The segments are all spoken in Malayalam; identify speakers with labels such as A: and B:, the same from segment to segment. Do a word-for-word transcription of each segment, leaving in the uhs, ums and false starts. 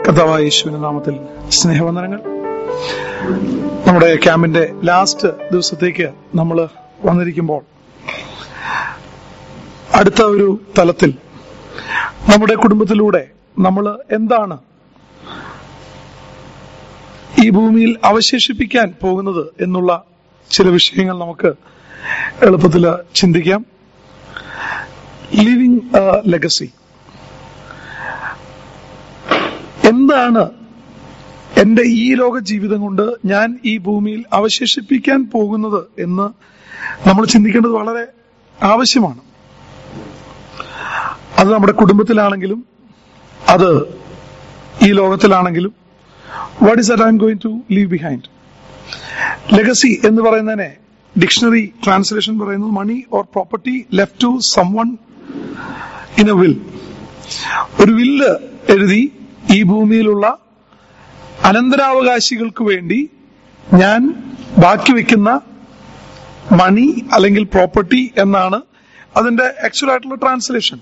A: കർത്താവായ യേശുവിന്റെ നാമത്തിൽ സ്നേഹവന്ദനങ്ങൾ. നമ്മുടെ ക്യാമ്പിന്റെ ലാസ്റ്റ് ദിവസത്തേക്ക് നമ്മൾ വന്നിരിക്കുമ്പോൾ അടുത്ത ഒരു തലത്തിൽ നമ്മുടെ കുടുംബത്തിലൂടെ നമ്മൾ എന്താണ് ഈ ഭൂമിയിൽ അവശേഷിപ്പിക്കാൻ പോകുന്നത് എന്നുള്ള ചില വിഷയങ്ങൾ നമുക്ക് എളുപ്പത്തിൽ ചിന്തിക്കാം. Living a legacy. എന്താണ് എന്റെ ഈ ലോക ജീവിതം കൊണ്ട് ഞാൻ ഈ ഭൂമിയിൽ അവശേഷിപ്പിക്കാൻ പോകുന്നത് എന്ന് നമ്മൾ ചിന്തിക്കേണ്ടത് വളരെ ആവശ്യമാണ്. അത് നമ്മുടെ കുടുംബത്തിലാണെങ്കിലും അത് ഈ ലോകത്തിലാണെങ്കിലും what is that I am going to leave behind. Legacy എന്ന് പറയുന്നതിനെ ഡിക്ഷണറി ട്രാൻസ്ലേഷൻ പറയുന്നത് money or property left to someone in a will. ഒരു വില്ല് എഴുതി ഈ ഭൂമിയിലുള്ള അനന്തരാവകാശികൾക്ക് വേണ്ടി ഞാൻ ബാക്കി വെക്കുന്ന മണി അല്ലെങ്കിൽ പ്രോപ്പർട്ടി എന്നാണ് അതിന്റെ ആക്ച്വൽ ആയിട്ടുള്ള ട്രാൻസ്ലേഷൻ.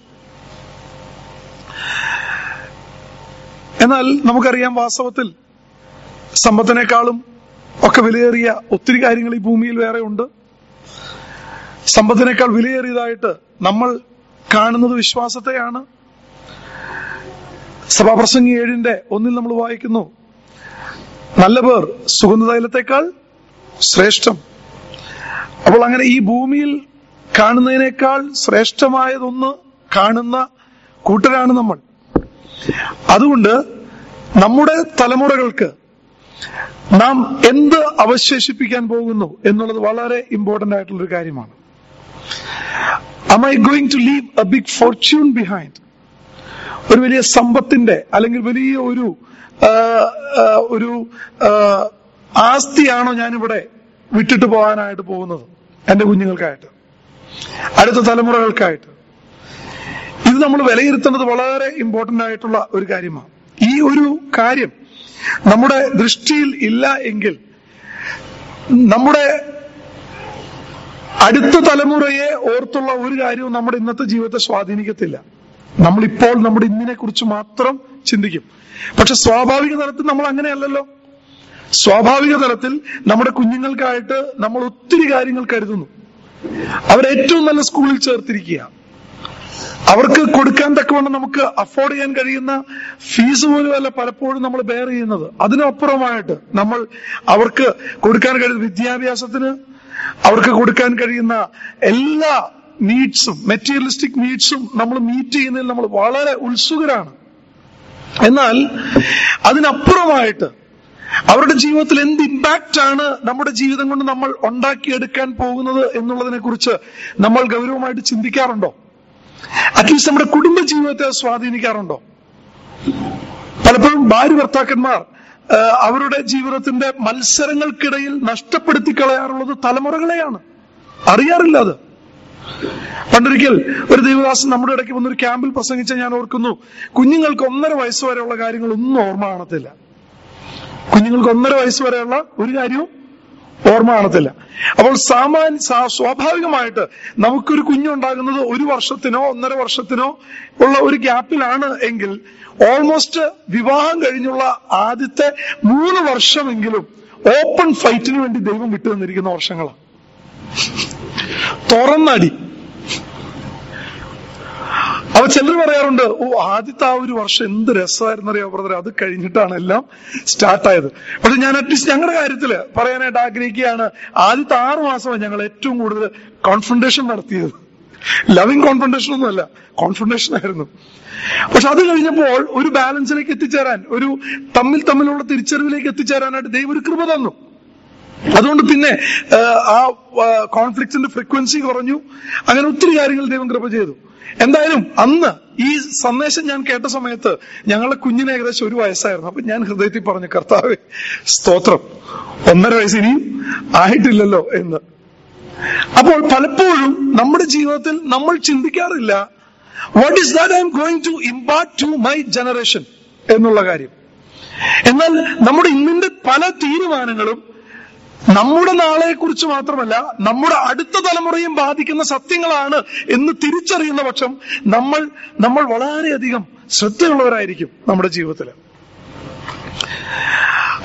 A: എന്നാൽ നമുക്കറിയാം, വാസ്തവത്തിൽ സമ്പത്തിനേക്കാളും ഒക്കെ വിലയേറിയ ഒത്തിരി കാര്യങ്ങൾ ഈ ഭൂമിയിൽ വേറെ ഉണ്ട്. സമ്പത്തിനേക്കാൾ വിലയേറിയതായിട്ട് നമ്മൾ കാണുന്നത് വിശ്വാസത്തെയാണ്. സഭാപ്രസംഗി ഏഴിന്റെ ഒന്നിൽ നമ്മൾ വായിക്കുന്നു, നല്ല പേർ സുഗന്ധതൈലത്തെക്കാൾ ശ്രേഷ്ഠം. അപ്പോൾ അങ്ങനെ ഈ ഭൂമിയിൽ കാണുന്നതിനേക്കാൾ ശ്രേഷ്ഠമായതൊന്ന് കാണുന്ന കൂട്ടരാണ് നമ്മൾ. അതുകൊണ്ട് നമ്മുടെ തലമുറകൾക്ക് നാം എന്ത് അവശേഷിപ്പിക്കാൻ പോകുന്നു എന്നുള്ളത് വളരെ ഇമ്പോർട്ടന്റ് ആയിട്ടുള്ളൊരു കാര്യമാണ്. Am I going to leave a big fortune behind? ഒരു വലിയ സമ്പത്തിന്റെ അല്ലെങ്കിൽ വലിയ ഒരു ഒരു ആസ്തിയാണോ ഞാനിവിടെ വിട്ടിട്ട് പോകാനായിട്ട് പോകുന്നത് എന്റെ കുഞ്ഞുങ്ങൾക്കായിട്ട്, അടുത്ത തലമുറകൾക്കായിട്ട്? ഇത് നമ്മൾ വിലയിരുത്തേണ്ടത് വളരെ ഇമ്പോർട്ടന്റ് ആയിട്ടുള്ള ഒരു കാര്യമാണ്. ഈ ഒരു കാര്യം നമ്മുടെ ദൃഷ്ടിയിൽ ഇല്ല എങ്കിൽ നമ്മുടെ അടുത്ത തലമുറയെ ഓർത്തുള്ള ഒരു കാര്യവും നമ്മുടെ ഇന്നത്തെ ജീവിതത്തെ സ്വാധീനിക്കത്തില്ല. നമ്മളിപ്പോൾ നമ്മുടെ ഇന്നിനെ കുറിച്ച് മാത്രം ചിന്തിക്കും. പക്ഷെ സ്വാഭാവിക തലത്തിൽ നമ്മൾ അങ്ങനെയല്ലല്ലോ. സ്വാഭാവിക തലത്തിൽ നമ്മുടെ കുഞ്ഞുങ്ങൾക്കായിട്ട് നമ്മൾ ഒത്തിരി കാര്യങ്ങൾ കരുതുന്നു. അവരേറ്റവും നല്ല സ്കൂളിൽ ചേർത്തിരിക്കുക, അവർക്ക് കൊടുക്കാൻ തക്കവണ്ണം നമുക്ക് അഫോർഡ് ചെയ്യാൻ കഴിയുന്ന ഫീസ് പോലും അല്ല പലപ്പോഴും നമ്മൾ ബെയർ ചെയ്യുന്നത്. അതിനപ്പുറമായിട്ട് നമ്മൾ അവർക്ക് കൊടുക്കാൻ കഴിയുന്ന വിദ്യാഭ്യാസത്തിന്, അവർക്ക് കൊടുക്കാൻ കഴിയുന്ന എല്ലാ നീഡ്സും മെറ്റീരിയലിസ്റ്റിക് നീഡ്സും നമ്മൾ മീറ്റ് ചെയ്യുന്നതിൽ നമ്മൾ വളരെ ഉത്സുകരാണ്. എന്നാൽ അതിനപ്പുറമായിട്ട് അവരുടെ ജീവിതത്തിൽ എന്ത് ഇമ്പാക്റ്റ് ആണ് നമ്മുടെ ജീവിതം കൊണ്ട് നമ്മൾ ഉണ്ടാക്കിയെടുക്കാൻ പോകുന്നത് എന്നുള്ളതിനെ കുറിച്ച് നമ്മൾ ഗൗരവമായിട്ട് ചിന്തിക്കാറുണ്ടോ? അറ്റ്ലീസ്റ്റ് നമ്മുടെ കുടുംബ ജീവിതത്തെ സ്വാധീനിക്കാറുണ്ടോ? പലപ്പോഴും ഭാര്യ ഭർത്താക്കന്മാർ അവരുടെ ജീവിതത്തിന്റെ മത്സരങ്ങൾക്കിടയിൽ നഷ്ടപ്പെടുത്തി കളയാറുള്ളത് തലമുറകളെയാണ്. അറിയാറില്ല അത്. പണ്ടൊരിക്കൽ ഒരു ദൈവദാസൻ നമ്മുടെ ഇടയ്ക്ക് വന്നൊരു ക്യാമ്പിൽ പ്രസംഗിച്ച ഞാൻ ഓർക്കുന്നു, കുഞ്ഞുങ്ങൾക്ക് ഒന്നര വയസ്സ് വരെയുള്ള കാര്യങ്ങളൊന്നും ഓർമ്മ കാണത്തില്ല. കുഞ്ഞുങ്ങൾക്ക് ഒന്നര വയസ്സ് വരെയുള്ള ഒരു കാര്യവും ഓർമ്മ കാണത്തില്ല. അപ്പോൾ സാമാന്യ സ്വാഭാവികമായിട്ട് നമുക്കൊരു കുഞ്ഞുണ്ടാകുന്നത് ഒരു വർഷത്തിനോ ഒന്നര വർഷത്തിനോ ഉള്ള ഒരു ഗ്യാപ്പിലാണ് എങ്കിൽ ഓൾമോസ്റ്റ് വിവാഹം കഴിഞ്ഞുള്ള ആദ്യത്തെ മൂന്ന് വർഷമെങ്കിലും ഓപ്പൺ ഫൈറ്റിന് വേണ്ടി ദൈവം വിട്ടു തന്നിരിക്കുന്ന വർഷങ്ങളാണ്. തുറന്നടി. അപ്പൊ ചിലർ പറയാറുണ്ട്, ഓ ആദ്യത്തെ ആ ഒരു വർഷം എന്ത് രസമായിരുന്നറിയോ ബ്രദർ, അത് കഴിഞ്ഞിട്ടാണ് എല്ലാം സ്റ്റാർട്ടായത്. പക്ഷെ ഞാൻ അറ്റ്ലീസ്റ്റ് ഞങ്ങളുടെ കാര്യത്തില് പറയാനായിട്ട് ആഗ്രഹിക്കുകയാണ്, ആദ്യത്തെ ആറു മാസമാണ് ഞങ്ങൾ ഏറ്റവും കൂടുതൽ കോൺഫ്രണ്ടേഷൻ നടത്തിയത്. ലവിങ് കോൺഫ്രണ്ടേഷൻ ഒന്നുമല്ല, കോൺഫ്രണ്ടേഷൻ ആയിരുന്നു. പക്ഷെ അത് കഴിഞ്ഞപ്പോൾ ഒരു ബാലൻസിലേക്ക് എത്തിച്ചേരാൻ, ഒരു തമ്മിൽ തമ്മിലുള്ള തിരിച്ചറിവിലേക്ക് എത്തിച്ചേരാനായിട്ട് ദൈവം ഒരു കൃപ തന്നു. അതുകൊണ്ട് പിന്നെ ആ കോൺഫ്ലിക്റ്റിന്റെ ഫ്രീക്വൻസി കുറഞ്ഞു. അങ്ങനെ ഒത്തിരി കാര്യങ്ങൾ ദൈവം കൃപ ചെയ്തു. എന്തായാലും അന്ന് ഈ സന്ദേശം ഞാൻ കേട്ട സമയത്ത് ഞങ്ങളുടെ കുഞ്ഞിന് ഏകദേശം ഒരു വയസ്സായിരുന്നു. അപ്പൊ ഞാൻ ഹൃദയത്തിൽ പറഞ്ഞു, കർത്താവേ സ്തോത്രം, ഒന്നര വയസ്സ് ഇനിയും ആയിട്ടില്ലല്ലോ എന്ന്. അപ്പോൾ പലപ്പോഴും നമ്മുടെ ജീവിതത്തിൽ നമ്മൾ ചിന്തിക്കാറില്ല, what is that I am going to impart to my generation എന്നുള്ള കാര്യം. എന്നാൽ നമ്മുടെ ഇന്നിന്റെ പല തീരുമാനങ്ങളും നമ്മുടെ നാളെയെ കുറിച്ച് മാത്രമല്ല നമ്മുടെ അടുത്ത തലമുറയും ബാധിക്കുന്ന സത്യങ്ങളാണ് എന്ന് തിരിച്ചറിയുന്ന പക്ഷം നമ്മൾ നമ്മൾ വളരെയധികം ശ്രദ്ധയുള്ളവരായിരിക്കും നമ്മുടെ ജീവിതത്തിൽ.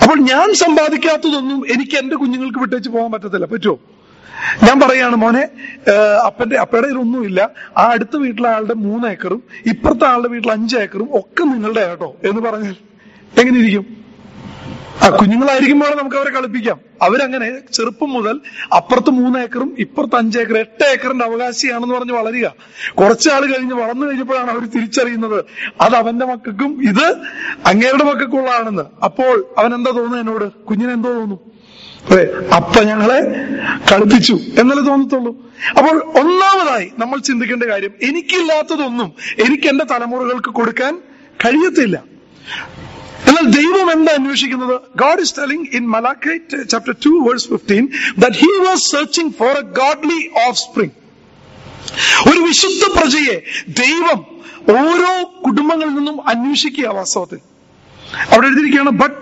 A: അപ്പോൾ ഞാൻ സമ്പാദിക്കാത്തതൊന്നും എനിക്ക് എന്റെ കുഞ്ഞുങ്ങൾക്ക് വിട്ടേച്ച് പോകാൻ പറ്റത്തില്ല. പറ്റുമോ? ഞാൻ പറയാണ്, മോനെ, അപ്പന്റെ അപ്പയുടെ ഒന്നുമില്ല, ആ അടുത്ത വീട്ടിലെ ആളുടെ മൂന്ന് ഏക്കറും ഇപ്പുറത്തെ ആളുടെ വീട്ടിൽ അഞ്ച് ഏക്കറും ഒക്കെ നിങ്ങളുടെ കേട്ടോ എന്ന് പറഞ്ഞാൽ എങ്ങനെ ഇരിക്കും? ആ കുഞ്ഞുങ്ങളായിരിക്കുമ്പോൾ നമുക്ക് അവരെ കളിപ്പിക്കാം. അവരങ്ങനെ ചെറുപ്പം മുതൽ അപ്പുറത്ത് മൂന്ന് ഏക്കറും ഇപ്പുറത്ത് അഞ്ച് ഏക്കർ എട്ട് ഏക്കറിന്റെ അവകാശിയാണെന്ന് പറഞ്ഞ് വളരുക. കുറച്ചാൾ കഴിഞ്ഞ് വളർന്നു കഴിഞ്ഞപ്പോഴാണ് അവർ തിരിച്ചറിയുന്നത് അത് അവന്റെ മക്കൾക്കും ഇത് അങ്ങേരുടെ മക്കൾക്കുള്ളതാണെന്ന്. അപ്പോൾ അവൻ എന്താ തോന്നുന്നു എന്നോട്? കുഞ്ഞിനെന്തോ തോന്നും? അതെ, അപ്പ ഞങ്ങളെ കളിപ്പിച്ചു എന്നല്ലേ തോന്നത്തുള്ളൂ. അപ്പോൾ ഒന്നാമതായി നമ്മൾ ചിന്തിക്കേണ്ട കാര്യം, എനിക്കില്ലാത്തതൊന്നും എനിക്ക് എന്റെ തലമുറകൾക്ക് കൊടുക്കാൻ കഴിയത്തില്ല. എന്നാൽ ദൈവം എന്താ അന്വേഷിക്കുന്നത്? God is telling in Malachi chapter two verse fifteen that he was searching for a godly offspring. ഒരു വിശുദ്ധ പ്രജയെ ദൈവം ഓരോ കുടുംബങ്ങളിൽ നിന്നും അന്വേഷിക്കുക. വാസ്തവത്തിൽ അവിടെ എഴുതിയിരിക്കുകയാണ്, but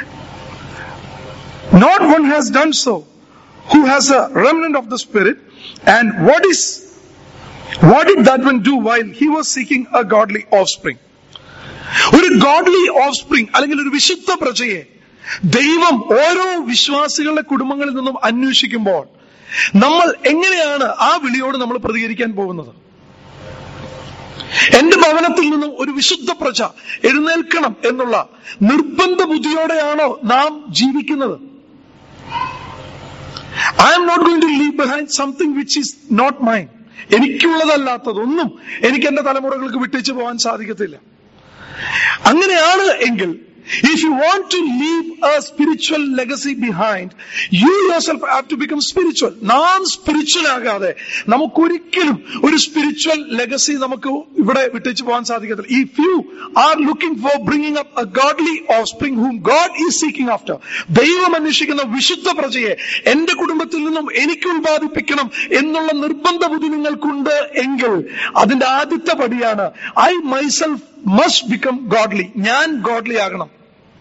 A: not one has done so who has a remnant of the spirit. And what is what did that one do while he was seeking a godly offspring? ഒരു ഗോഡ്ലി ഓഫ്സ്പ്രിംഗ് അല്ലെങ്കിൽ ഒരു വിശുദ്ധ പ്രജയെ ദൈവം ഓരോ വിശ്വാസികളുടെ കുടുംബങ്ങളിൽ നിന്നും അന്വേഷിക്കുമ്പോൾ നമ്മൾ എങ്ങനെയാണ് ആ വിളിയോട് നമ്മൾ പ്രതികരിക്കാൻ പോകുന്നത്? എന്റെ ഭവനത്തിൽ നിന്നും ഒരു വിശുദ്ധ പ്രജ എഴുന്നേൽക്കണം എന്നുള്ള നിർബന്ധ ബുദ്ധിയോടെയാണോ നാം ജീവിക്കുന്നത്? I am not going to leave behind something which is not mine. എനിക്കുള്ളതല്ലാത്തതൊന്നും എനിക്ക് എന്റെ തലമുറകൾക്ക് വിട്ടേച്ച് പോകാൻ സാധിക്കത്തില്ല. അങ്ങനെയാണ് എങ്കിൽ, if you want to leave a spiritual legacy behind, you yourself have to become spiritual. നാം സ്പിരിച്വൽ ആകാതെ നമുക്കൊരിക്കലും ഒരു സ്പിരിച്വൽ ലെഗസി നമുക്ക് ഇവിടെ വിട്ടേച്ച് പോകാൻ സാധിക്കത്തില്ല. If you are looking for bringing up a godly offspring whom God is seeking after, ദൈവം അന്വേഷിക്കുന്ന വിശുദ്ധ പ്രജയെ എന്റെ കുടുംബത്തിൽ നിന്നും എനിക്ക് ഉത്പാദിപ്പിക്കണം എന്നുള്ള നിർബന്ധ ബുദ്ധി നിങ്ങൾക്കുണ്ട് എങ്കിൽ അതിന്റെ ആദ്യത്തെ പടിയാണ് I myself must become godly. ഞാൻ ഗോഡ്ലി ആകണം.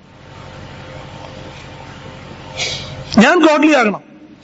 A: ഞാൻ ഗോഡ്ലി ആകണം.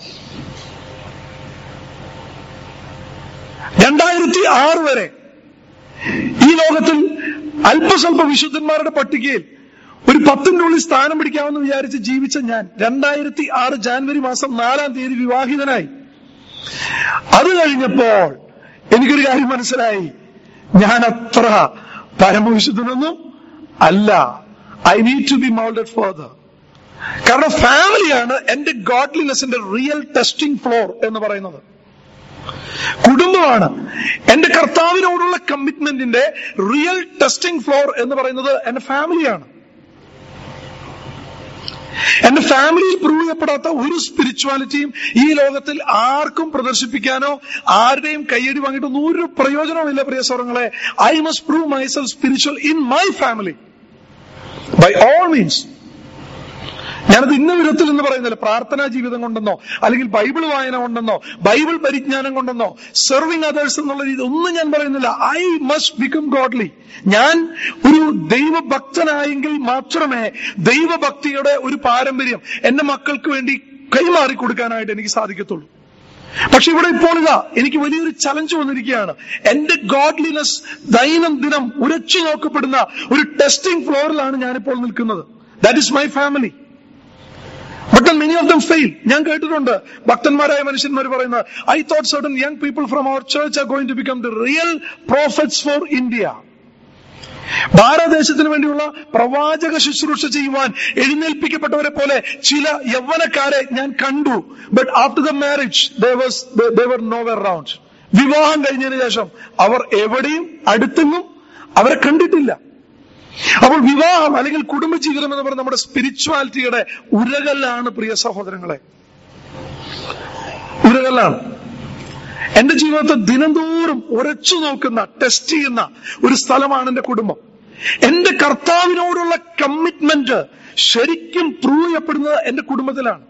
A: രണ്ടായിരത്തി ആറ് വരെ ഈ ലോകത്തിൽ അല്പസ്വല്പ വിശുദ്ധന്മാരുടെ പട്ടികയിൽ ഒരു പത്തിന്റെ ഉള്ളിൽ സ്ഥാനം പിടിക്കാമെന്ന് വിചാരിച്ച് ജീവിച്ച ഞാൻ രണ്ടായിരത്തി ആറ് ജാനുവരി മാസം നാലാം തീയതി വിവാഹിതനായി. അത് കഴിഞ്ഞപ്പോൾ എനിക്കൊരു കാര്യം മനസ്സിലായി, ഞാൻ അത്ര പരമവിശുദ്ധനൊന്നും അല്ല. I need to be moulded further. കാരണം ഫാമിലിയാണ് എന്റെ ഗോഡ്ലിനെസിന്റെ റിയൽ ടെസ്റ്റിംഗ് ഫ്ലോർ എന്ന് പറയുന്നത്. കുടുംബമാണ് എന്റെ കർത്താവിനോടുള്ള കമ്മിറ്റ്മെന്റിന്റെ റിയൽ ടെസ്റ്റിംഗ് ഫ്ലോർ എന്ന് പറയുന്നത് എന്റെ ഫാമിലിയാണ്. എന്റെ ഫാമിലിയിൽ പ്രൂവ് ചെയ്യപ്പെടാത്ത ഒരു സ്പിരിച്വാലിറ്റിയും ഈ ലോകത്തിൽ ആർക്കും പ്രദർശിപ്പിക്കാനോ ആരുടെയും കയ്യടി വാങ്ങിയിട്ടൊന്നും ഒരു പ്രയോജനവുമില്ല. പ്രിയ സഹോദരങ്ങളെ, I must prove myself spiritual in my family by all means. ഞാനത് ഇന്ന വിധത്തിൽ എന്ന് പറയുന്നില്ല. പ്രാർത്ഥനാ ജീവിതം കൊണ്ടെന്നോ അല്ലെങ്കിൽ ബൈബിൾ വായന കൊണ്ടെന്നോ ബൈബിൾ പരിജ്ഞാനം കൊണ്ടെന്നോ സെർവിങ് അതേഴ്സ് എന്നുള്ള രീതി ഒന്നും ഞാൻ പറയുന്നില്ല. I must become godly. ഞാൻ ഒരു ദൈവഭക്തനായെങ്കിൽ മാത്രമേ ദൈവഭക്തിയുടെ ഒരു പാരമ്പര്യം എന്റെ മക്കൾക്ക് വേണ്ടി കൈമാറി കൊടുക്കാനായിട്ട് എനിക്ക് സാധിക്കത്തുള്ളൂ. പക്ഷെ ഇവിടെ ഇപ്പോൾ ഇതാ എനിക്ക് വലിയൊരു ചലഞ്ച് വന്നിരിക്കുകയാണ്. എന്റെ ഗോഡ്ലിനെസ് ദൈനംദിനം ഉരച്ചു നോക്കപ്പെടുന്ന ഒരു ടെസ്റ്റിംഗ് ഫ്ലോറിലാണ് ഞാനിപ്പോൾ നിൽക്കുന്നത്. That is my family. But then many of them fail. ഞാൻ കേട്ടിട്ടുണ്ട് ഭക്തന്മാരായ മനുഷ്യന്മാർ പറയുന്നത്, I thought certain young people from our church are going to become the real prophets for India. ഭാരതദേശത്തിന് വേണ്ടിയുള്ള പ്രവാചക ശുശ്രൂഷ ചെയ്യുവാൻ എഴുന്നേൽപ്പിക്കപ്പെട്ടവരെ പോലെ ചില യൗവനക്കാരെ ഞാൻ കണ്ടു. But after the marriage they was they were nowhere around. വിവാഹം കഴിഞ്ഞതിന് ശേഷം അവർ എവിടെയും അടുത്തെങ്ങും അവരെ കണ്ടിട്ടില്ല. അപ്പോൾ വിവാഹം അല്ലെങ്കിൽ കുടുംബജീവിതം എന്ന് പറയുന്നത് നമ്മുടെ സ്പിരിച്വാലിറ്റിയുടെ ഉരകല്ലാണ്. പ്രിയ സഹോദരങ്ങളെ, ഉരകല്ലാണ്. എന്റെ ജീവിതത്തെ ദിനംതോറും ഉരച്ചു നോക്കുന്ന, ടെസ്റ്റ് ചെയ്യുന്ന ഒരു സ്ഥലമാണ് എന്റെ കുടുംബം. എന്റെ കർത്താവിനോടുള്ള കമ്മിറ്റ്മെന്റ് ശരിക്കും പ്രൂവ് ചെയ്യപ്പെടുന്നത് എന്റെ കുടുംബത്തിലാണ്.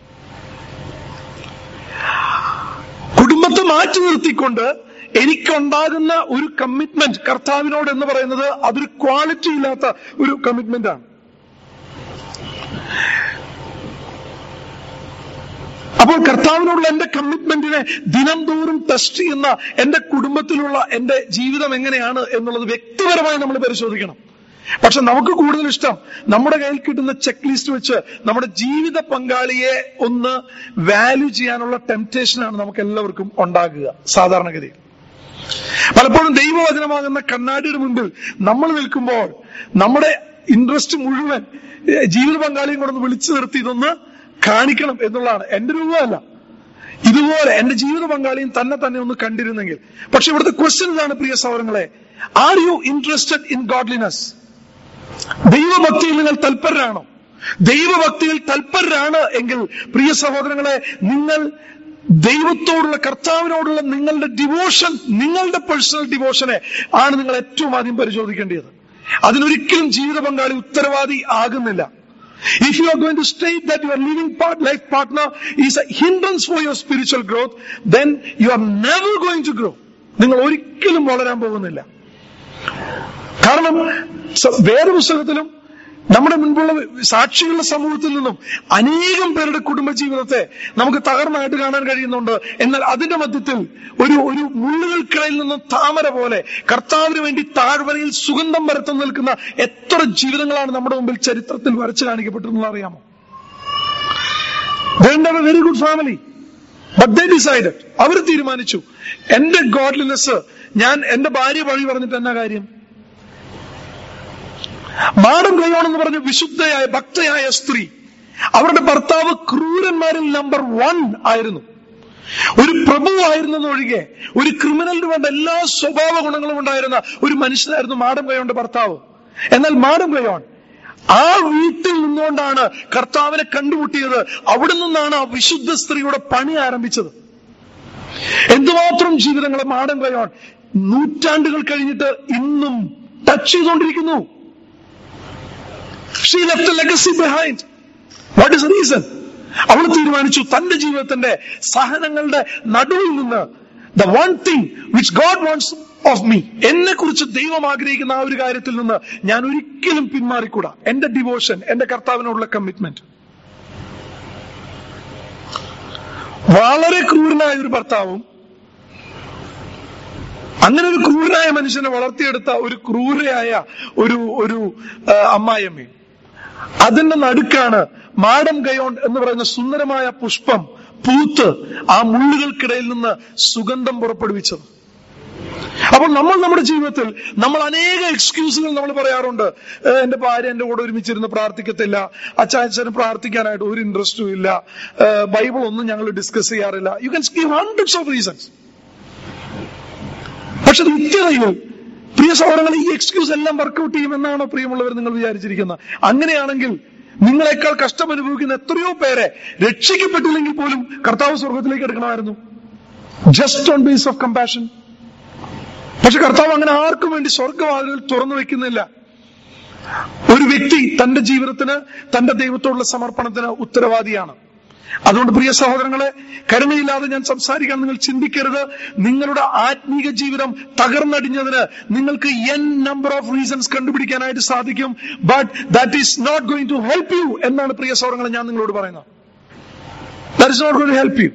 A: കുടുംബത്തെ മാറ്റി നിർത്തിക്കൊണ്ട് എനിക്കുണ്ടാകുന്ന ഒരു കമ്മിറ്റ്മെന്റ് കർത്താവിനോട് എന്ന് പറയുന്നത് അതൊരു ക്വാളിറ്റി ഇല്ലാത്ത ഒരു കമ്മിറ്റ്മെന്റ് ആണ്. അപ്പോൾ കർത്താവിനോടുള്ള എന്റെ കമ്മിറ്റ്മെന്റിനെ ദിനം തോറും ടെസ്റ്റ് ചെയ്യുന്ന എന്റെ കുടുംബത്തിലുള്ള എന്റെ ജീവിതം എങ്ങനെയാണ് എന്നുള്ളത് വ്യക്തിപരമായി നമ്മൾ പരിശോധിക്കണം. പക്ഷെ നമുക്ക് കൂടുതൽ ഇഷ്ടം നമ്മുടെ കയ്യിൽ കിട്ടുന്ന ചെക്ക് ലിസ്റ്റ് വെച്ച് നമ്മുടെ ജീവിത പങ്കാളിയെ ഒന്ന് വാല്യൂ ചെയ്യാനുള്ള ടെംപ്റ്റേഷനാണ് നമുക്ക് എല്ലാവർക്കും ഉണ്ടാകുക സാധാരണഗതിയിൽ. പലപ്പോഴും ദൈവവചനമാകുന്ന കണ്ണാടിയുടെ മുൻപിൽ നമ്മൾ നിൽക്കുമ്പോൾ നമ്മുടെ ഇൻട്രസ്റ്റ് മുഴുവൻ ജീവിത പങ്കാളിയും കൂടെ ഒന്ന് വിളിച്ചു നിർത്തി ഇതൊന്ന് കാണിക്കണം എന്നുള്ളതാണ്. എന്റെ രൂപമല്ല, ഇതുപോലെ എന്റെ ജീവിത പങ്കാളിയും തന്നെ തന്നെ ഒന്ന് കണ്ടിരുന്നെങ്കിൽ. പക്ഷെ ഇവിടുത്തെ ക്വസ്റ്റ്യൻ ഇതാണ് പ്രിയ സഹോദരങ്ങളെ, are you interested in godliness? ദൈവഭക്തിയിൽ നിങ്ങൾ തൽപരരാണോ? ദൈവഭക്തിയിൽ തൽപരരാണ് എങ്കിൽ പ്രിയ സഹോദരങ്ങളെ, നിങ്ങൾ ദൈവത്തോടുള്ള, കർത്താവിനോടുള്ള നിങ്ങളുടെ ഡിവോഷൻ, നിങ്ങളുടെ പേഴ്സണൽ ഡിവോഷനെ ആണ് നിങ്ങൾ ഏറ്റവും ആദ്യം പരിശോധിക്കേണ്ടത്. അതിനൊരിക്കലും ജീവിത പങ്കാളി ഉത്തരവാദി ആകുന്നില്ല. If you are going to state that your living part, life partner is a hindrance for your spiritual growth, then you are never going to grow. നിങ്ങൾ ഒരിക്കലും വളരാൻ പോകുന്നില്ല. കാരണം വേറെ പുസ്തകത്തിലും നമ്മുടെ മുൻപുള്ള സാക്ഷികളുടെ സമൂഹത്തിൽ നിന്നും അനേകം പേരുടെ കുടുംബജീവിതത്തെ നമുക്ക് തകർന്നായിട്ട് കാണാൻ കഴിയുന്നുണ്ട്. എന്നാൽ അതിന്റെ മധ്യത്തിൽ ഒരു ഒരു മുള്ളുകൾക്കിടയിൽ നിന്നും താമര പോലെ കർത്താവിന് വേണ്ടി താഴ്വരയിൽ സുഗന്ധം പരത്തുന്ന നിൽക്കുന്ന എത്ര ജീവിതങ്ങളാണ് നമ്മുടെ മുമ്പിൽ ചരിത്രത്തിൽ വരച്ചു കാണിക്കപ്പെട്ടിരുന്നത് അറിയാമോ? They didn't have a very good family, but they decided. അവർ തീരുമാനിച്ചു, എന്റെ ഗോഡ്ലിനെസ്, ഞാൻ എന്റെ ഭാര്യ വഴി പറഞ്ഞിട്ട് എന്നാ കാര്യം? മാഡം ഗയോൺ എന്ന് പറഞ്ഞ വിശുദ്ധയായ ഭക്തയായ സ്ത്രീ, അവരുടെ ഭർത്താവ് ക്രൂരന്മാരിൽ നമ്പർ വൺ ആയിരുന്നു. ഒരു പ്രഭുവായിരുന്നതൊഴികെ ഒരു ക്രിമിനലിന് വേണ്ട എല്ലാ സ്വഭാവ ഗുണങ്ങളും ഉണ്ടായിരുന്ന ഒരു മനുഷ്യനായിരുന്നു മാഡം ഗയോന്റെ ഭർത്താവ്. എന്നാൽ മാഡം ഗയോൺ ആ വീട്ടിൽ നിന്നുകൊണ്ടാണ് കർത്താവിനെ കണ്ടുമുട്ടിയത്. അവിടെ നിന്നാണ് ആ വിശുദ്ധ സ്ത്രീയുടെ പണി ആരംഭിച്ചത്. എന്തുമാത്രം ജീവിതങ്ങളെ മാഡം ഗയോൺ നൂറ്റാണ്ടുകൾ കഴിഞ്ഞിട്ട് ഇന്നും ടച്ച് ചെയ്തുകൊണ്ടിരിക്കുന്നു. She left a legacy behind. What is the reason? അവൾ തീരുമാനിച്ചു തന്റെ ജീവിതത്തിന്റെ സഹനങ്ങളുടെ നടുവിൽ നിന്ന് the one thing which God wants of me, എന്നെ കുറിച്ച് ദൈവം ആഗ്രഹിക്കുന്ന ആ ഒരു കാര്യത്തിൽ നിന്ന് ഞാൻ ഒരിക്കലും പിന്മാറിക്കൂടാ. എന്റെ ഡിവോഷൻ, എന്റെ കർത്താവിനോടുള്ള കമ്മിറ്റ്മെന്റ്. വളരെ ക്രൂരനായ ഒരു ഭർത്താവും അങ്ങനെ ഒരു ക്രൂരനായ മനുഷ്യനെ വളർത്തിയെടുത്ത ഒരു ക്രൂരയായ ഒരു ഒരു അമ്മായിയമ്മയും, അതിന്റെ നടുക്കാണ് മാഡം ഗയോൺ എന്ന് പറയുന്ന സുന്ദരമായ പുഷ്പം പൂത്ത് ആ മുള്ളുകൾക്കിടയിൽ നിന്ന് സുഗന്ധം പുറപ്പെടുവിച്ചത്. അപ്പോൾ നമ്മൾ നമ്മുടെ ജീവിതത്തിൽ നമ്മൾ അനേക എക്സ്ക്യൂസുകൾ നമ്മൾ പറയാറുണ്ട്. എന്റെ ഭാര്യ എന്റെ കൂടെ ഒരുമിച്ചിരുന്ന് പ്രാർത്ഥിക്കത്തില്ല, അച്ചാച്ചന് പ്രാർത്ഥിക്കാനായിട്ട് ഒരു ഇൻട്രസ്റ്റും ഇല്ല, ബൈബിൾ ഒന്നും ഞങ്ങൾ ഡിസ്കസ് ചെയ്യാറില്ല. You can give hundreds of reasons. പക്ഷെ നിത്യതയിൽ പ്രിയ സഹോദരങ്ങൾ ഈ എക്സ്ക്യൂസ് എല്ലാം വർക്ക്ഔട്ട് ചെയ്യുമെന്നാണോ പ്രിയമുള്ളവർ നിങ്ങൾ വിചാരിച്ചിരിക്കുന്നത്? അങ്ങനെയാണെങ്കിൽ നിങ്ങളെക്കാൾ കഷ്ടം അനുഭവിക്കുന്ന എത്രയോ പേരെ രക്ഷിക്കപ്പെട്ടില്ലെങ്കിൽ പോലും കർത്താവ് സ്വർഗത്തിലേക്ക് എടുക്കണമായിരുന്നു, just on base of compassion. പക്ഷെ കർത്താവ് അങ്ങനെ ആർക്കും വേണ്ടി സ്വർഗവാതിലുകൾ തുറന്നു വെക്കുന്നില്ല. ഒരു വ്യക്തി തന്റെ ജീവിതത്തിന്, തന്റെ ദൈവത്തോടുള്ള സമർപ്പണത്തിന് ഉത്തരവാദിയാണ്. അതുകൊണ്ട് പ്രിയ സഹോദരങ്ങളെ, കരുണയില്ലാതെ ഞാൻ സംസാരിക്കാൻ നിങ്ങൾ ചിന്തിക്കരുത്. നിങ്ങളുടെ ആത്മീക ജീവിതം തകർന്നടിഞ്ഞതിന് നിങ്ങൾക്ക് എൻ നമ്പർ ഓഫ് റീസൺസ് കണ്ടുപിടിക്കാനായിട്ട് സാധിക്കും. But that is not going to help you എന്നാണ് പ്രിയ സഹോദരങ്ങളെ ഞാൻ നിങ്ങളോട് പറയുന്നത്. That is not going to help you.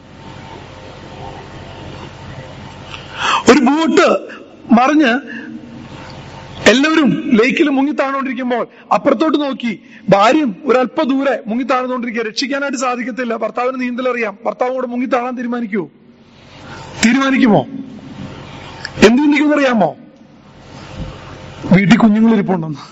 A: ഒരു ബോട്ട് മറിഞ്ഞ് എല്ലാവരും ലേക്കിൽ മുങ്ങിത്താണുകൊണ്ടിരിക്കുമ്പോൾ അപ്പുറത്തോട്ട് നോക്കി ഭാര്യയും ഒരല്പ ദൂരെ മുങ്ങിത്താഴ്ന്നുകൊണ്ടിരിക്കുക. രക്ഷിക്കാനായിട്ട് സാധിക്കത്തില്ല. ഭർത്താവിന് നീന്തലറിയാം. ഭർത്താവും കൂടെ മുങ്ങിത്താഴാൻ തീരുമാനിക്കുമോ? തീരുമാനിക്കുമോ? എന്ത് ചിന്തിക്കുമെന്നറിയാമോ? വീട്ടിൽ കുഞ്ഞുങ്ങളിരിപ്പുണ്ടെന്ന്.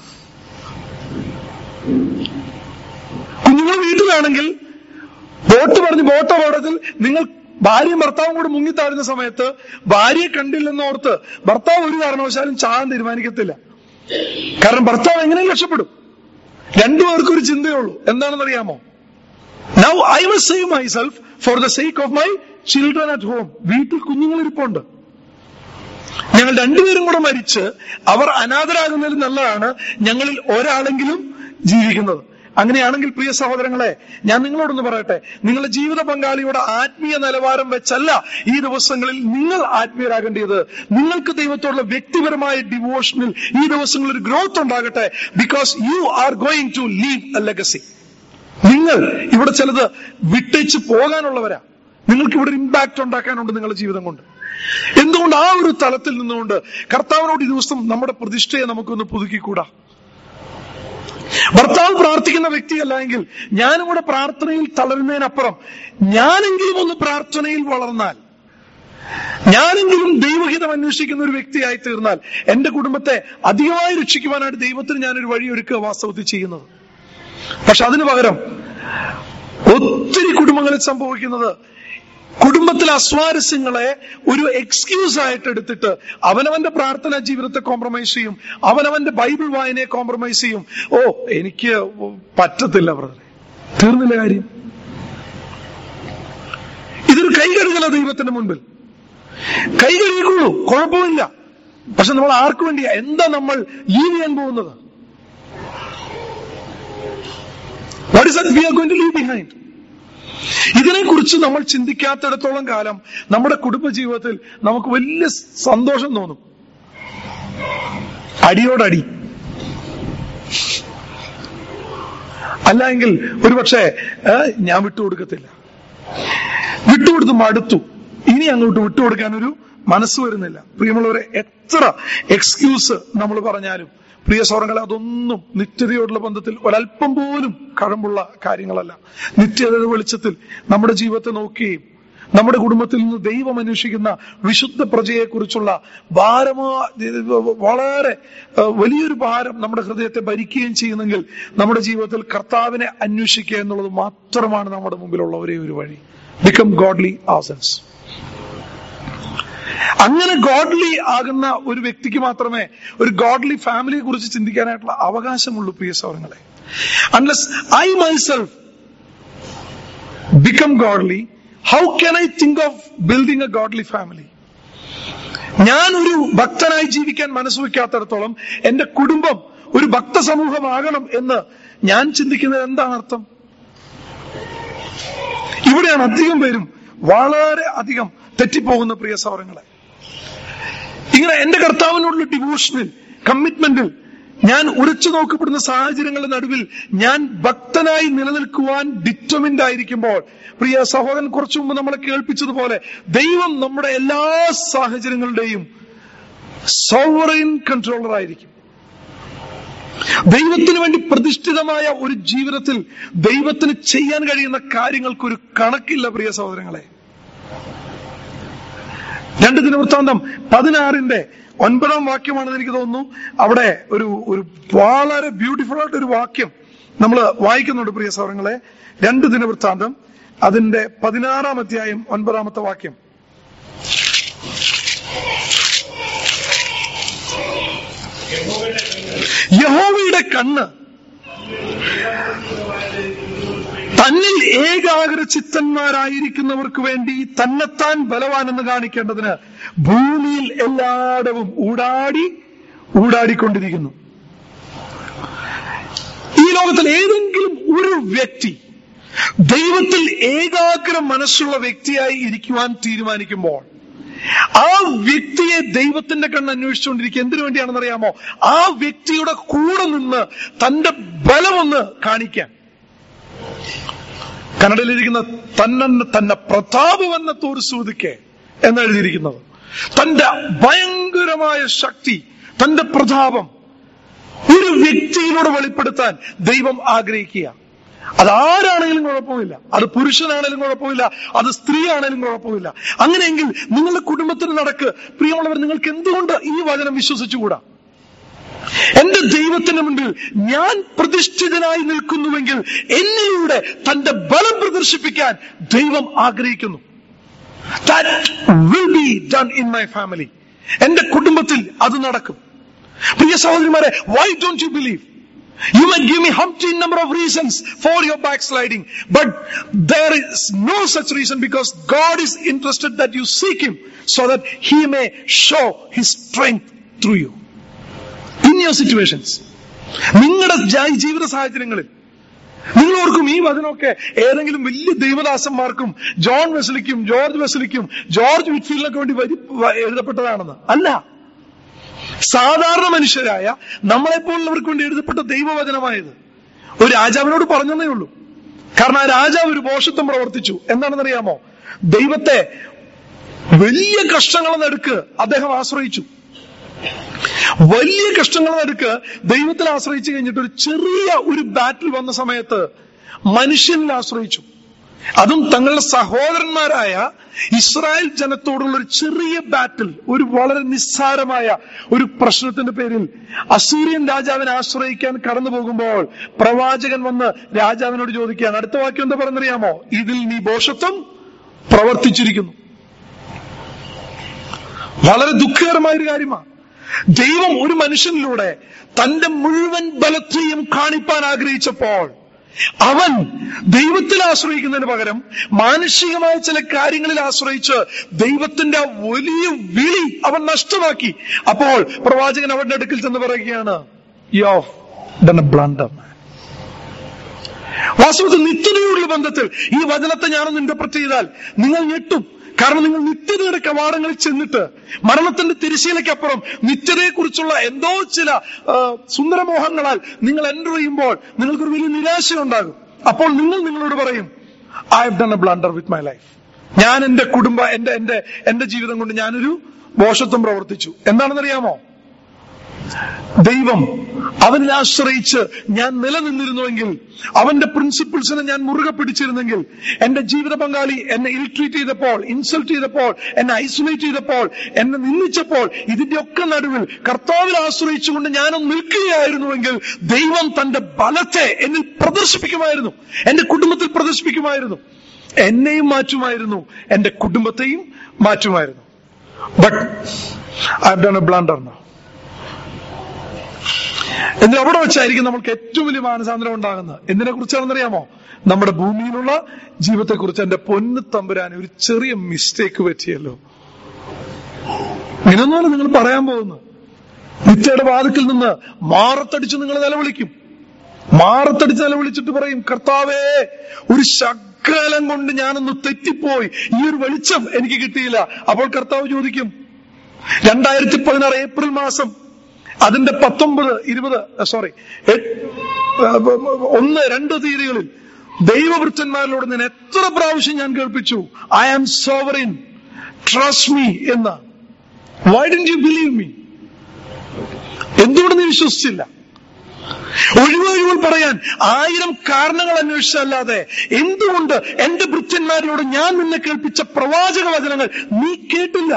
A: കുഞ്ഞുങ്ങൾ വീട്ടിലാണെങ്കിൽ ബോട്ട് പറഞ്ഞ് ബോട്ട് അപകടത്തിൽ നിങ്ങൾ ഭാര്യയും ഭർത്താവും കൂടെ മുങ്ങിത്താഴുന്ന സമയത്ത് ഭാര്യയെ കണ്ടില്ലെന്നോർത്ത് ഭർത്താവ് ഒരു കാരണവശാലും ചാകാൻ തീരുമാനിക്കത്തില്ല. കാരണം ഭർത്താവ് എങ്ങനെയും രക്ഷപ്പെടും. രണ്ടുപേർക്കും ഒരു ചിന്തയുള്ളൂ, എന്താണെന്നറിയാമോ? Now I must save myself for the sake of my children at home. വീട്ടിൽ കുഞ്ഞുങ്ങൾ ഇരിപ്പുണ്ട്. ഞങ്ങൾ രണ്ടുപേരും കൂടെ മരിച്ച് അവർ അനാഥരാകുന്നതിൽ നല്ലതാണ് ഞങ്ങളിൽ ഒരാളെങ്കിലും ജീവിക്കുന്നത്. അങ്ങനെയാണെങ്കിൽ പ്രിയ സഹോദരങ്ങളെ, ഞാൻ നിങ്ങളോടൊന്ന് പറയട്ടെ, നിങ്ങളുടെ ജീവിത പങ്കാളിയുടെ ആത്മീയ നിലവാരം വെച്ചല്ല ഈ ദിവസങ്ങളിൽ നിങ്ങൾ ആത്മീയരാകേണ്ടത്. നിങ്ങൾക്ക് ദൈവത്തോടുള്ള വ്യക്തിപരമായ ഡിവോഷനിൽ ഈ ദിവസങ്ങളിൽ ഒരു ഗ്രോത്ത് ഉണ്ടാകട്ടെ. Because you are going to leave a legacy. നിങ്ങൾ ഇവിടെ ചിലത് വിട്ടേച്ച് പോകാനുള്ളവരാ. നിങ്ങൾക്ക് ഇവിടെ ഒരു ഇമ്പാക്ട് ഉണ്ടാക്കാനുണ്ട് നിങ്ങളുടെ ജീവിതം കൊണ്ട്. എന്തുകൊണ്ട് ആ ഒരു തലത്തിൽ നിന്നുകൊണ്ട് കർത്താവിനോട് ഈ ദിവസം നമ്മുടെ പ്രതിഷ്ഠയെ നമുക്കൊന്ന് പുതുക്കിക്കൂടാ? ഭർത്താവ് പ്രാർത്ഥിക്കുന്ന വ്യക്തിയല്ല എങ്കിൽ ഞാനും കൂടെ പ്രാർത്ഥനയിൽ തളരുന്നതിനപ്പുറം ഞാനെങ്കിലും ഒന്ന് പ്രാർത്ഥനയിൽ വളർന്നാൽ, ഞാനെങ്കിലും ദൈവഹിതം അന്വേഷിക്കുന്ന ഒരു വ്യക്തിയായി തീർന്നാൽ എന്റെ കുടുംബത്തെ അധികമായി രക്ഷിക്കുവാനായിട്ട് ദൈവത്തിന് ഞാനൊരു വഴിയൊരുക്കുക വാസ്തവത്തിൽ ചെയ്യുന്നത്. പക്ഷെ അതിനു പകരം ഒത്തിരി കുടുംബങ്ങളിൽ സംഭവിക്കുന്നത്, കുടുംബത്തിലെ അസ്വാരസ്യങ്ങളെ ഒരു എക്സ്ക്യൂസ് ആയിട്ട് എടുത്തിട്ട് അവനവന്റെ പ്രാർത്ഥനാ ജീവിതത്തെ കോംപ്രമൈസ് ചെയ്യും, അവനവന്റെ ബൈബിൾ വായനയെ കോംപ്രമൈസ് ചെയ്യും. ഓ എനിക്ക് പറ്റത്തില്ല ബ്രദറെ, തീർന്നില്ല കാര്യം. ഇതൊരു കൈകഴുകല ദൈവത്തിന്റെ മുൻപിൽ. കൈ കഴുകിക്കോളൂ, കുഴപ്പമില്ല. പക്ഷെ നമ്മൾ ആർക്കു വേണ്ടിയാ, എന്താ നമ്മൾ ലീവ് ചെയ്യാൻ പോകുന്നത്? What is that we are going to leave behind? ഇതിനെക്കുറിച്ച് നമ്മൾ ചിന്തിക്കാത്തിടത്തോളം കാലം നമ്മുടെ കുടുംബജീവിതത്തിൽ നമുക്ക് വലിയ സന്തോഷം തോന്നും. അടിയോടടി. അല്ലെങ്കിൽ ഒരുപക്ഷെ ഞാൻ വിട്ടുകൊടുക്കത്തില്ല, വിട്ടുകൊടുത്ത് മടുത്തു, ഇനി അങ്ങോട്ട് വിട്ടുകൊടുക്കാൻ ഒരു മനസ്സ് വരുന്നില്ല. പ്രിയമുള്ളവരെ, എത്ര എക്സ്ക്യൂസ് നമ്മൾ പറഞ്ഞാലും പ്രിയ സഹോദരങ്ങളെ, അതൊന്നും നിത്യതയോടുള്ള ബന്ധത്തിൽ ഒരല്പം പോലും കഴമ്പുള്ള കാര്യങ്ങളല്ല. നിത്യതയുടെ വെളിച്ചത്തിൽ നമ്മുടെ ജീവിതത്തെ നോക്കുകയും നമ്മുടെ കുടുംബത്തിൽ നിന്ന് ദൈവം അന്വേഷിക്കുന്ന വിശുദ്ധ പ്രജയെക്കുറിച്ചുള്ള ഭാരമോ വളരെ വലിയൊരു ഭാരം നമ്മുടെ ഹൃദയത്തെ ഭരിക്കുകയും ചെയ്യുന്നെങ്കിൽ നമ്മുടെ ജീവിതത്തിൽ കർത്താവിനെ അന്വേഷിക്കുക എന്നുള്ളത് മാത്രമാണ് നമ്മുടെ മുമ്പിലുള്ള ഒരേ ഒരു വഴി. Become godly ourselves. അങ്ങനെ ഗോഡ്ലി ആകുന്ന ഒരു വ്യക്തിക്ക് മാത്രമേ ഒരു ഗോഡ്ലി ഫാമിലിയെ കുറിച്ച് ചിന്തിക്കാനായിട്ടുള്ള അവകാശമുള്ളൂ. പ്രിയ സഹോദരങ്ങളെ, unless I myself become godly, how can I think of building a godly family? ഞാൻ ഒരു ഭക്തനായി ജീവിക്കാൻ മനസ്സ് വയ്ക്കാത്തിടത്തോളം എന്റെ കുടുംബം ഒരു ഭക്ത സമൂഹമാകണം എന്ന് ഞാൻ ചിന്തിക്കുന്നത് എന്താണ് അർത്ഥം? ഇവിടെയാണ് അധികം പേരും വളരെ അധികം തെറ്റിപ്പോകുന്ന പ്രിയ സഹോദരങ്ങളെ. ഇങ്ങനെ എന്റെ കർത്താവിനോടുള്ള ഡിവോഷനിൽ, കമ്മിറ്റ്മെന്റിൽ ഞാൻ ഉറച്ചു നോക്കപ്പെടുന്ന സാഹചര്യങ്ങളുടെ നടുവിൽ ഞാൻ ഭക്തനായി നിലനിൽക്കുവാൻ ഡിറ്റർമിൻഡ് ആയിരിക്കുമ്പോൾ, പ്രിയ സഹോദരൻ കുറച്ചു മുമ്പ് നമ്മളെ കേൾപ്പിച്ചതുപോലെ, ദൈവം നമ്മുടെ എല്ലാ സാഹചര്യങ്ങളുടെയും സോവറൈൻ കൺട്രോളർ ആയിരിക്കും. ദൈവത്തിന് വേണ്ടി പ്രതിഷ്ഠിതമായ ഒരു ജീവിതത്തിൽ ദൈവത്തിന് ചെയ്യാൻ കഴിയുന്ന കാര്യങ്ങൾക്കൊരു കണക്കില്ല പ്രിയ സഹോദരങ്ങളെ. രണ്ട് ദിനവൃത്താന്തം പതിനാറിന്റെ ഒൻപതാം വാക്യമാണെന്ന് എനിക്ക് തോന്നുന്നു. അവിടെ ഒരു ഒരു വളരെ ബ്യൂട്ടിഫുൾ ആയിട്ട് ഒരു വാക്യം നമ്മൾ വായിക്കുന്നുണ്ട് പ്രിയ സഹോദരങ്ങളെ. രണ്ട് ദിനവൃത്താന്തം അതിന്റെ പതിനാറാം അധ്യായം ഒൻപതാമത്തെ വാക്യം. യഹോവയുടെ കണ്ണ് തന്നിൽ ഏകാഗ്ര ചിത്തന്മാരായിരിക്കുന്നവർക്ക് വേണ്ടി തന്നെത്താൻ ബലവാനെന്ന് കാണിക്കേണ്ടതിന് ഭൂമിയിൽ എല്ലായിടവും ഊടാടി ഊടാടിക്കൊണ്ടിരിക്കുന്നു. ഈ ലോകത്തിൽ ഏതെങ്കിലും ഒരു വ്യക്തി ദൈവത്തിൽ ഏകാഗ്ര മനസ്സുള്ള വ്യക്തിയായി ഇരിക്കുവാൻ തീരുമാനിക്കുമ്പോൾ ആ വ്യക്തിയെ ദൈവത്തിന്റെ കണ്ണ് അന്വേഷിച്ചുകൊണ്ടിരിക്കുക. എന്തിനു വേണ്ടിയാണെന്ന് അറിയാമോ? ആ വ്യക്തിയുടെ കൂടെ നിന്ന് തന്റെ ബലമൊന്ന് കാണിക്കാൻ. കന്നഡയിലിരിക്കുന്ന തന്നെ തന്നെ പ്രതാപമെന്ന തോർസൂതിക്കെ എന്നെഴുതിയിരിക്കുന്നത്, തന്റെ ഭയങ്കരമായ ശക്തി, തന്റെ പ്രതാപം ഒരു വ്യക്തിയിലൂടെ വെളിപ്പെടുത്താൻ ദൈവം ആഗ്രഹിക്കുക. അതാരാണെങ്കിലും കുഴപ്പമില്ല, അത് പുരുഷനാണെങ്കിലും കുഴപ്പമില്ല, അത് സ്ത്രീ ആണെങ്കിലും കുഴപ്പമില്ല. അങ്ങനെയെങ്കിൽ നിങ്ങളുടെ കുടുംബത്തിന് നടക്ക്. പ്രിയമുള്ളവർ, നിങ്ങൾക്ക് എന്തുകൊണ്ട് ഈ വചനം വിശ്വസിച്ചുകൂടാ? എന്റെ ദൈവത്തിന് മുൻപിൽ ഞാൻ പ്രതിഷ്ഠിതനായി നിൽക്കുന്നുവെങ്കിൽ എന്നിലൂടെ തന്റെ ബലം പ്രദർശിപ്പിക്കാൻ ദൈവം ആഗ്രഹിക്കുന്നു. That will be done in my family. എന്റെ കുടുംബത്തിൽ അത് നടക്കും. പ്രിയ സഹോദരിമാരെ, why don't you believe? You may give me umpteen number of reasons for your backsliding, but there is no such reason, because God is interested that you seek Him so that He may show His strength through you. In your situations, നിങ്ങളുടെ ജീവിത സാഹചര്യങ്ങളിൽ നിങ്ങൾ ഓർക്കും ഈ വചനമൊക്കെ ഏതെങ്കിലും വലിയ ദൈവദാസന്മാർക്കും ജോൺ വെസ്ലിക്കും ജോർജ് വെസ്ലിക്കും ജോർജ് വിറ്റ്ഫീൽഡിനൊക്കെ വേണ്ടി എഴുതപ്പെട്ടതാണെന്ന്. അല്ല, സാധാരണ മനുഷ്യരായ നമ്മളെപ്പോലുള്ളവർക്ക് വേണ്ടി എഴുതപ്പെട്ട ദൈവവചനമായത്. ഒരു രാജാവിനോട് പറഞ്ഞതേ ഉള്ളൂ. കാരണം ആ രാജാവ് ഒരു ഭോഷത്വം പ്രവർത്തിച്ചു. എന്താണെന്നറിയാമോ? ദൈവത്തെ വലിയ കഷ്ടങ്ങളെ നടുക്ക് അദ്ദേഹം ആശ്രയിച്ചു. വലിയ കഷ്ടങ്ങൾ നടുക്ക് ദൈവത്തിൽ ആശ്രയിച്ചു കഴിഞ്ഞിട്ട് ഒരു ചെറിയ ഒരു ബാറ്റിൽ വന്ന സമയത്ത് മനുഷ്യനിൽ ആശ്രയിച്ചു. അതും തങ്ങളുടെ സഹോദരന്മാരായ ഇസ്രായേൽ ജനത്തോടുള്ള ഒരു ചെറിയ ബാറ്റിൽ, ഒരു വളരെ നിസ്സാരമായ ഒരു പ്രശ്നത്തിന്റെ പേരിൽ അസീറിയൻ രാജാവിനെ ആശ്രയിക്കാൻ കടന്നു പോകുമ്പോൾ പ്രവാചകൻ വന്ന് രാജാവിനോട് ചോദിക്കുകയാണ്. അടുത്ത വാക്യം എന്താ പറഞ്ഞറിയാമോ? ഇതിൽ നീ ഭോഷത്വം പ്രവർത്തിച്ചിരിക്കുന്നു. വളരെ ദുഃഖകരമായ ഒരു കാര്യമാണ്. ദൈവം ഒരു മനുഷ്യനിലൂടെ തന്റെ മുഴുവൻ ബലത്തെയും കാണിപ്പാൻ ആഗ്രഹിച്ചപ്പോൾ അവൻ ദൈവത്തിൽ ആശ്രയിക്കുന്നതിന് പകരം മാനുഷികമായ ചില കാര്യങ്ങളിൽ ആശ്രയിച്ച് ദൈവത്തിന്റെ ആ വലിയ വിളി അവൻ നഷ്ടമാക്കി. അപ്പോൾ പ്രവാചകൻ അവന്റെ അടുക്കൽ ചെന്ന് പറയുകയാണ്, you have done a blunder. വാസ്തവത്തിൽ നിത്യതയോടുള്ള ബന്ധത്തിൽ ഈ വചനത്തെ ഞാനൊന്ന് ഇന്റർപ്രറ്റ് ചെയ്താൽ നിങ്ങൾ ഞെട്ടും. കാരണം നിങ്ങൾ നിത്യതയുടെ കവാടങ്ങളിൽ ചെന്നിട്ട് മരണത്തിന്റെ തിരശ്ശീലയ്ക്കപ്പുറം നിത്യതയെക്കുറിച്ചുള്ള എന്തോ ചില സുന്ദരമോഹങ്ങളാൽ നിങ്ങൾ എൻ്റർ ചെയ്യുമ്പോൾ നിങ്ങൾക്കൊരു വലിയ നിരാശയുണ്ടാകും. അപ്പോൾ നിങ്ങൾ നിങ്ങളോട് പറയും, I have done a blunder with my life. ഞാൻ എന്റെ കുടുംബ എന്റെ എന്റെ എന്റെ ജീവിതം കൊണ്ട് ഞാനൊരു ഭോഷത്വം പ്രവർത്തിച്ചു. എന്താണെന്നറിയാമോ? ദൈവം അവനിൽ ആശ്രയിച്ച് ഞാൻ നിലനിന്നിരുന്നുവെങ്കിൽ, അവന്റെ പ്രിൻസിപ്പിൾസിനെ ഞാൻ മുറുകെ പിടിച്ചിരുന്നെങ്കിൽ, എന്റെ ജീവിത പങ്കാളി എന്നെ ഇൽ ട്രീറ്റ് ചെയ്തപ്പോൾ, ഇൻസൾട്ട് ചെയ്തപ്പോൾ, എന്നെ ഐസൊലേറ്റ് ചെയ്തപ്പോൾ, എന്നെ നിന്ദിച്ചപ്പോൾ, ഇതിന്റെ ഒക്കെ നടുവിൽ കർത്താവിൽ ആശ്രയിച്ചുകൊണ്ട് ഞാനൊന്ന് നിൽക്കുകയായിരുന്നുവെങ്കിൽ ദൈവം തന്റെ ബലത്തെ എന്നിൽ പ്രദർശിപ്പിക്കുമായിരുന്നു, എന്റെ കുടുംബത്തിൽ പ്രദർശിപ്പിക്കുമായിരുന്നു, എന്നെയും മാറ്റുമായിരുന്നു, എന്റെ കുടുംബത്തെയും മാറ്റുമായിരുന്നു. But I have done a blunder now. എന്നാൽ അവിടെ വെച്ചായിരിക്കും നമ്മൾക്ക് ഏറ്റവും വലിയ മാനസാന്തരം ഉണ്ടാകുന്നത്. എന്തിനെ കുറിച്ചാണെന്നറിയാമോ? നമ്മുടെ ഭൂമിയിലുള്ള ജീവിതത്തെ കുറിച്ച്. എന്റെ പൊന്നു തമ്പുരാനെ, ഒരു ചെറിയ മിസ്റ്റേക്ക് പറ്റിയല്ലോ. ഇങ്ങനൊന്നുമാണ് നിങ്ങൾ പറയാൻ പോകുന്നത്. നിത്യയുടെ വാതിക്കൽ നിന്ന് മാറത്തടിച്ച് നിങ്ങൾ നിലവിളിക്കും. മാറത്തടിച്ച് നിലവിളിച്ചിട്ട് പറയും, കർത്താവേ, ഒരു ശകലം കൊണ്ട് ഞാനൊന്ന് തെറ്റിപ്പോയി, ഈ ഒരു വെളിച്ചം എനിക്ക് കിട്ടിയില്ല. അപ്പോൾ കർത്താവ് ചോദിക്കും, രണ്ടായിരത്തി പതിനാറ് ഏപ്രിൽ മാസം അതിന്റെ പത്തൊമ്പത് ഇരുപത് സോറി ഒന്ന് രണ്ട് തീയതികളിൽ ദൈവവൃത്തന്മാരിലൂടെ ഞാൻ എത്ര പ്രാവശ്യം ഞാൻ കേൾപ്പിച്ചു, I am sovereign, trust me എന്ന്. Why didn't you believe me? എന്തുകൊണ്ട് നീ വിശ്വസിച്ചില്ല? ഒഴിവൊഴിവുകൾ പറയാൻ ആയിരം കാരണങ്ങൾ അന്വേഷിച്ചല്ലാതെ എന്തുകൊണ്ട് എന്റെ ഭൃത്യന്മാരിലൂടെ ഞാൻ നിന്നെ കേൾപ്പിച്ച പ്രവാചക വചനങ്ങൾ നീ കേട്ടില്ല?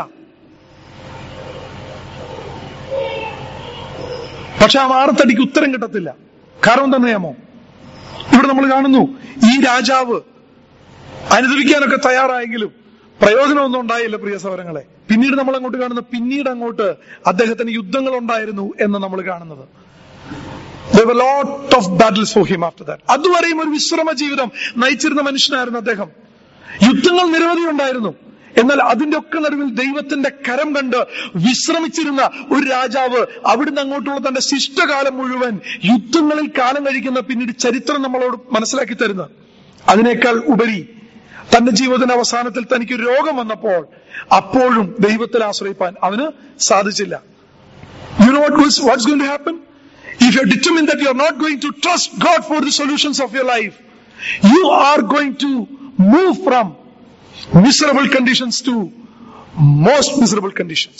A: പക്ഷെ ആ മാറത്തടിക്ക് ഉത്തരം കിട്ടത്തില്ല. കാരണം എന്താണെന്നറിയാമോ? ഇവിടെ നമ്മൾ കാണുന്നു, ഈ രാജാവ് അനുദവിക്കാനൊക്കെ തയ്യാറായെങ്കിലും പ്രയോജനമൊന്നും ഉണ്ടായില്ല പ്രിയ സഹോദരങ്ങളെ. പിന്നീട് നമ്മൾ അങ്ങോട്ട് കാണുന്ന പിന്നീട് അങ്ങോട്ട് അദ്ദേഹത്തിന് യുദ്ധങ്ങൾ ഉണ്ടായിരുന്നു എന്ന് നമ്മൾ കാണുന്നത്. There were a lot of battles for him after that. അതുവരെയും ഒരു വിശ്രമ ജീവിതം നയിച്ചിരുന്ന മനുഷ്യനായിരുന്നു അദ്ദേഹം. യുദ്ധങ്ങൾ നിരവധി ഉണ്ടായിരുന്നു. എന്നാൽ അതിന്റെ ഒക്കെ നടുവിൽ ദൈവത്തിന്റെ കരം കണ്ട് വിശ്രമിച്ചിരുന്ന ഒരു രാജാവ് അവിടുന്ന് അങ്ങോട്ടുള്ള തന്റെ ശിഷ്ടകാലം മുഴുവൻ യുദ്ധങ്ങളിൽ കാലം കഴിക്കുന്ന പിന്നീട് ചരിത്രം നമ്മളോട് മനസ്സിലാക്കി തരുന്നത്. അതിനേക്കാൾ ഉപരി തന്റെ ജീവിതത്തിന്റെ അവസാനത്തിൽ തനിക്ക് രോഗം വന്നപ്പോൾ അപ്പോഴും ദൈവത്തിൽ ആശ്രയിപ്പാൻ അവന് സാധിച്ചില്ല. You know what was what's going to happen? If you're determined that you're not going to trust God for the solutions of your life, you are going to move from miserable conditions to most miserable conditions.